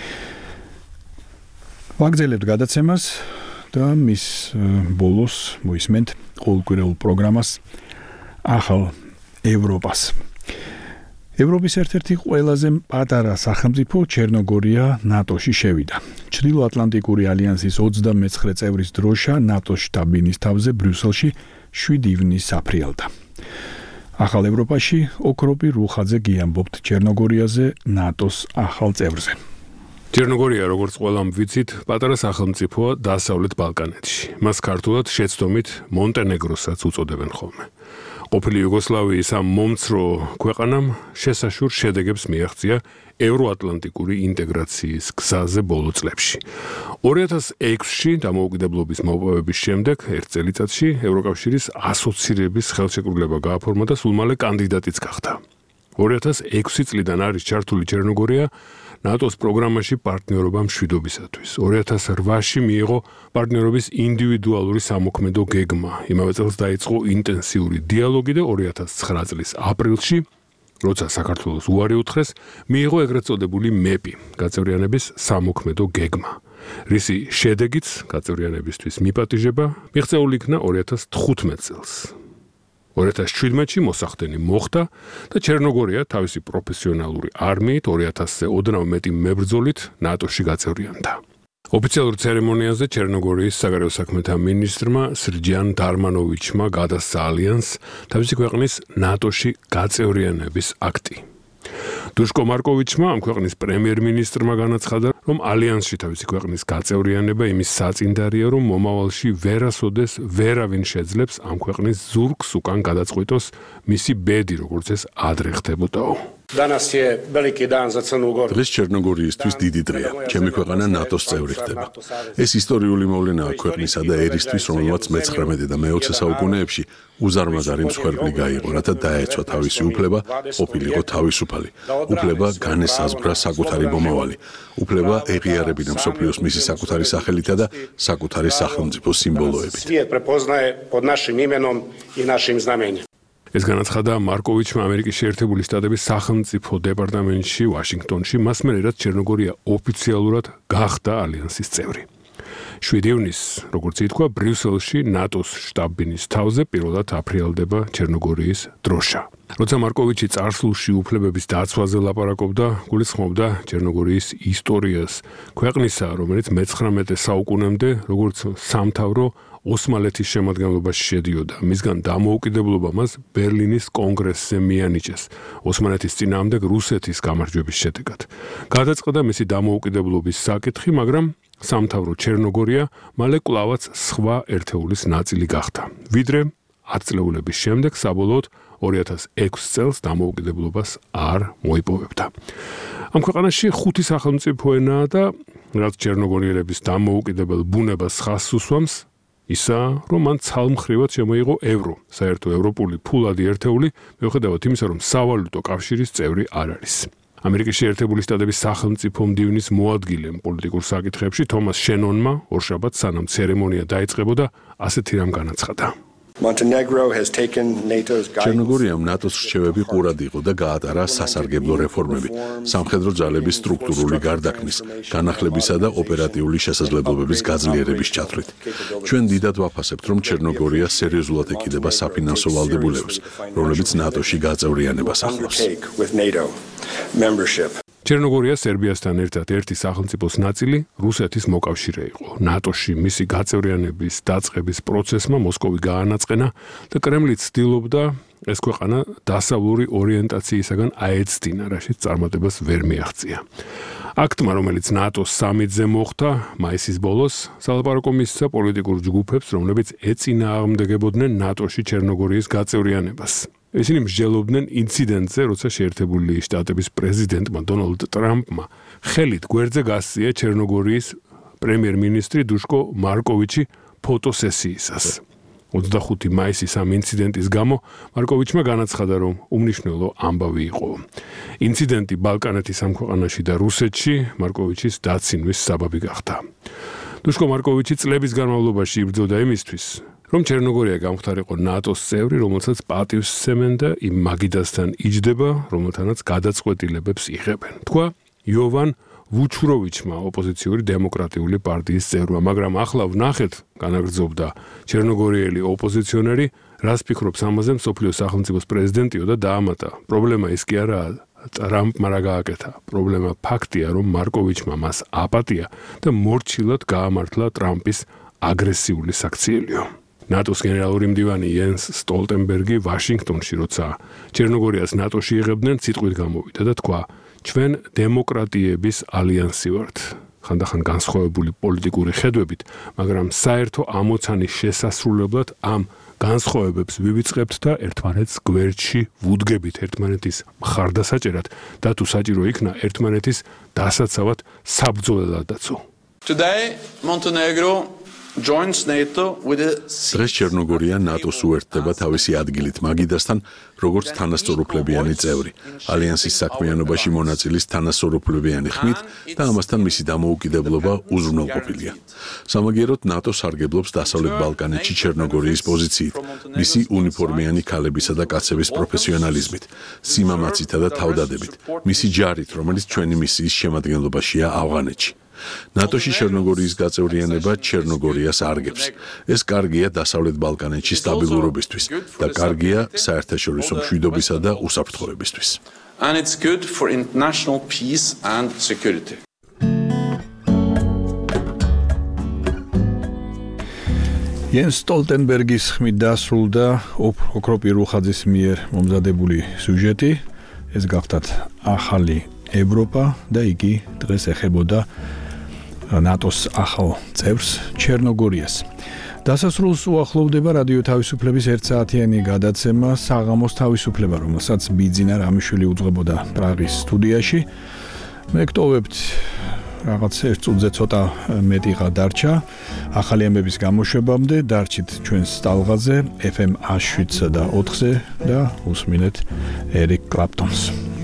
ვაგრძელებთ გადაცემას და მის ბოლოს მოისმენთ ყოველკვირეულ პროგრამას ახალ ევროპას. ევროპის ერთ-ერთი ყველაზე პატარა სახელმწიფო ჩერნოგორია ნატოში შევიდა. ჩრდილოატლანტიკური ალიანსის ოცდამეცხრე წევრის დროშა ნატოს შტაბ-ბინის თავზე ბრიუსელში შვიდი ივნისს აფრიალდა. ახალ ევროპაში ოქროპი რუხაძე გიამბობთ ჩერნოგორიაზე, ნატოს ახალ წევრზე. ჩერნოგორია, როგორც ყველამ ვიცით, პატარა სახელმწიფოა დასავლეთ ბალკანეთში. მას ქართულად შეცდომით მონტენეგროსაც უწოდებენ ხოლმე. ყოფილი იუგოსლავიის ამ მომცრო ქვეყანამ შესაშურ შედეგებს მიაღწია ევროატლანტიკური ინტეგრაციის გზაზე ბოლო წლებში. ორი ათას ექვსში დამოუკიდებლობის მოპოვების შემდეგ ერთ წელიწადში ევროკავშირის ასოცირების ხელშეკრულება გააფორმა და სულ მალე კანდიდატიც გახდა. ორი ათას ექვსი წლიდან არის ჩართული ჩერნოგორია ნატოს პროგრამაში პარტნიორობა მშვიდობისათვის. ორი ათას რვაში მიიღო პარტნიორობის ინდივიდუალური სამოქმედო გეგმა. იმავე წელს დაიწყო ინტენსიური დიალოგი და ორი ათას ცხრა წლის აპრილში, როცა საქართველოს უარი უთხრეს, მიიღო ეგრეთ წოდებული მეპი, გაწევრიანების სამოქმედო გეგმა. რისი შედეგიც გაწევრიანებისთვის მიპატიჟება მიღწეული იქნა ორი ათას თხუთმეტ წელს. ორი ათას შვიდმეტში მოსახდენი მოხდა და ჩერნოგორია თავისი პროფესიონალური არმიით ორი ათასზე ოდნავ მეტი მებრძოლით ნატოში გაწევრიანდა. ოფიციალურ ცერემონიაზე ჩერნოგორიის საგარეო საქმეთა მინისტრმა სრჯიან დარმანოვიჩმა გადასცა ალიანსს თავისი ქვეყნის ნატოში გაწევრიანების აქტი. დუშკო მარკოვიჩმა ამ ქვეყნის პრემიერ-მინისტრმა განაცხადა, რომ ალიანსში თავისი ქვეყნის გაწევრიანება იმის საწინდარია, რომ მომავალში ვერასოდეს ვერავინ შეძლებს ამ ქვეყნის ზურგს უკან გადაწყვიტოს მისი ბედი, როგორც ეს ადრე ხდებოდაო. დღეს ჩერნოგორიისთვის დიდი დღეა. ჩემი ქვეყანა ნატოს წევრი ხდება. ეს ისტორიული მოვლენაა ქვეყნისა და ერისთვის, რომელმაც მეცხრამეტე და მეოცე საუკუნეებში უზარმაზარი მსხვერპლი გაიღო, რათა დაეცვა თავისი უფლება, ყოფილიყო თავისუფალი. უფლება განესაზღვრა საკუთარი მომავალი. უფლება ეღიარებინა მსოფლიოს მისი საკუთარი სახელითა და საკუთარი სახელმწიფოს სიმბოლოებით. ეს განაცხადა მარკოვიჩმა ამერიკის შეერთებული შტატების სახელმწიფო დეპარტამენტში ვაშინგტონში, მას მერე რაც ჩერნოგორია ოფიციალურად გახდა ალიანსის წევრი. შვიდი ივნისს, როგორც ითქვა, ბრიუსელში ნატოს შტაბ-ბინის თავზე პირველად აფრიალდება ჩერნოგორიის დროშა. როცა მარკოვიჩი წარსულში უფლებების დაცვაზე ლაპარაკობდა, გულისხმობდა ჩერნოგორიის ისტორიას, ქვეყნისა, რომელიც მეცხრამეტე საუკუნემდე, როგორც სამთავრო ოსმალეთის შემადგენლობაში შედიოდა. მისგან დამოუკიდებლობა მას ბერლინის კონგრესზე მიანიჭეს, ოსმალეთის წინააღმდეგ რუსეთის გამარჯვების შედეგად. გადაწყდა მისი დამოუკიდებლობის საკითხი, მაგრამ სამთავრო ჩერნოგორია მალე კვლავაც სხვა ერთეულის ნაწილი გახდა. ვიდრე ათწლეულების შემდეგ საბოლოოდ ორი ათას ექვსი წელს დამოუკიდებლობას არ მოიპოვებდა. ამ ქვეყანაში ხუთი სახელმწიფო ენაა და რაც ჩერნოგორიელების დამოუკიდებელ ბუნებას ხაზს უსვამს, ისა, რომ მან ცალმხრივად შემოიღო ევრო, საერთო ევროპული ფულადი ერთეული, მიუხედავად იმისა, რომ სავალუტო კავშირის წევრი არ არის. ამერიკის შეერთებული შტატების სახელმწიფო მდივნის მოადგილემ პოლიტიკურ საკითხებში თომას შენონმა ორშაბათს სანამ ცერემონია დაიწყებოდა, ასეთი რამ განაცხადა. ჩერნოგორიამ ნატოს რჩევები ყურად იყო და გაატარა სასარგებლო რეფორმები, სამხედრო ძალების სტრუქტურული გარდაქმნის, განახლებისა და ოპერატიული შესაძლებლობების გაძლიერების ჩათვლით. ჩვენ დიდად ვაფასებთ, რომ ჩერნოგორია სერიოზულად ეკიდება საფინანსო ვალდებულებას, რომლებიც ნატოში გაწევრიანებას ახლავს. ჩერნოგორია სერბიასთან ერთად ერთი სახელმწიფოს ნაწილი რუსეთის მოკავშირე იყო. ნატოში მისი გაწევრიანების დაწყების პროცესმა მოსკოვი გაანაწყენა და კრემლი ცდილობდა ეს ქვეყანა დასავლური ორიენტაციისაგან აეცდინა, რაშიც წარმატებას ვერ მიაღწია. აქტმა, რომელიც ნატოს სამიტზე მოხდა მაისის ბოლოს, სალაპარაკო მისცა პოლიტიკურ ჯგუფებს, რომლებიც ეწინააღმდეგებოდნენ ნატოში ჩერნოგორიის გაწევრიანებას. ისინი მსჯელობდნენ ინციდენტზე, როცა შეერთებული შტატების პრეზიდენტმა დონალდ ტრამპმა ხელით გვერდზე გასწია ჩერნოგორიის პრემიერ-მინისტრი დუშკო მარკოვიჩი ფოტოსესიისას. ოცდახუთი მაისის ამ ინციდენტის გამო მარკოვიჩმა განაცხადა, რომ უმნიშვნელო ამბავი იყო. ინციდენტი ბალკანეთის ამ ქვეყანაში და რუსეთში მარკოვიჩის დაცინვის საბაბი გახდა. დუშკო მარკოვიჩი წლების განმავლობაში იბრძოდა იმისთვის, რომ ჩერნოგორია გამختارიყო ნატოს წევრი, რომელსაც პატივს სცემენ და იმ მაგიდასთან იჯდება, რომელთანაც გადაწყვეტილებებს იღებენ. თქვა იოვან ვუჩუროვიჩმა, ოპოზიციური დემოკრატიული პარტიის წევრმა, მაგრამ ახლა ვნახეთ, განაგრძობდა ჩერნოგორიელი ოპოზიციონერი, რას ფიქრობს ამაზე მსოფლიოს სახელმწიფოს პრეზიდენტიო და დაამატა. პრობლემა ის კი არაა, ტრამპმა რა გააკეთა. პრობლემა ფაქტია, რომ მარკოვიჩმა მას აპატია და მორჩილად გაამართლა ტრამპის აგრესიული საქციელიო. ნატოს გენერალური მდივანი იენს სტოლტენბერგი ვაშინგტონში, როცა ჩერნოგორიას ნატოში იღებდნენ, სიტყვით გამოვიდა და თქვა, ჩვენ დემოკრატიების ალიანსი ვართ. ხანდახან განსხვავებული პოლიტიკური ხედვებით, მაგრამ საერთო ამოცანის შესასრულებლად ამ განსხვავებებს ვივიწყებთ და ერთმანეთს გვერდში ვუდგებით ერთმანეთის მხარდასაჭერად და თუ საჭირო იქნა ერთმანეთის დასაცავად საბრძოლველადაცო. Today Montenegro joins NATO with a დღეს ჩერნოგორია ნატოს უერთდება თავისი ადგილით მაგიდასთან, როგორც თანასწორუფლებიანი წევრი, ალიანსის საქმიანობაში მონაწილის თანასწორუფლებიანი ხმით და ამასთან მისი დამოუკიდებლობა უზრუნველყოფილია. სამაგიეროდ ნატო სარგებლობს დასავლეთ ბალკანეთში ჩერნოგორიის პოზიციით, მისი უნიფორმიანი ქალებისა და კაცების პროფესიონალიზმით, სიმამაცითა და თავდადებით, მისი ჯარით, რომელიც ჩვენი მისიის შემადგენლობაშია ავღანეთში. ნატოში ჩერნოგორიის გაწევრიანება ჩერნოგორიას არგებს. ეს კარგია დასავლეთ ბალკანეთში სტაბილურობისთვის და კარგია საერთაშორისო მშვიდობისა და უსაფრთხოებისთვის. And it's good for international peace and security. იენს სტოლტენბერგის ხმით დასრულდა ოქროპირ უხაძის მიერ მომზადებული სიუჟეტი. ეს გახდათ ახალი ევროპა და იგი დღეს ეხებოდა ნატოს ახალ წევრს ჩერნოგორიას. დასასრულს უახლოვდება რადიო თავისუფლების ერთსაათიანი გადაცემა საღამოს თავისუფლება, რომელსაც ბიძინა რამიშვილი უძღვებოდა პრაღის სტუდიაში. მე გტოვებთ რაღაც ერთ წუთზე ცოტა მეტიღა დარჩა ახალი ამბების გამოშვებამდე. დარჩით ჩვენს ტალღაზე ეფ ემ შვიდსა და ოთხზე და უსმინეთ ერიკ კლაპტონს.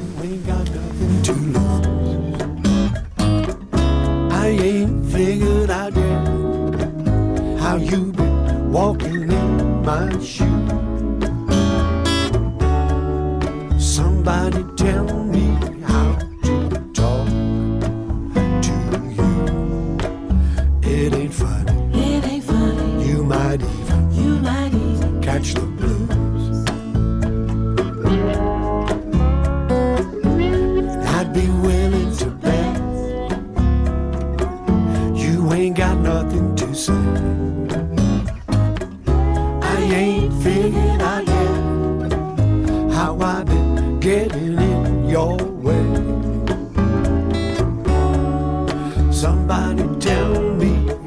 I ain't figured out yet how you been walking in my shoes. Somebody tell me how to talk to you. It ain't funny. It ain't funny. You might even, you might even catch the blues. And I'd be willing to bet you ain't got nothing to say. I ain't figured out yet how I've been getting in your way. Somebody tell me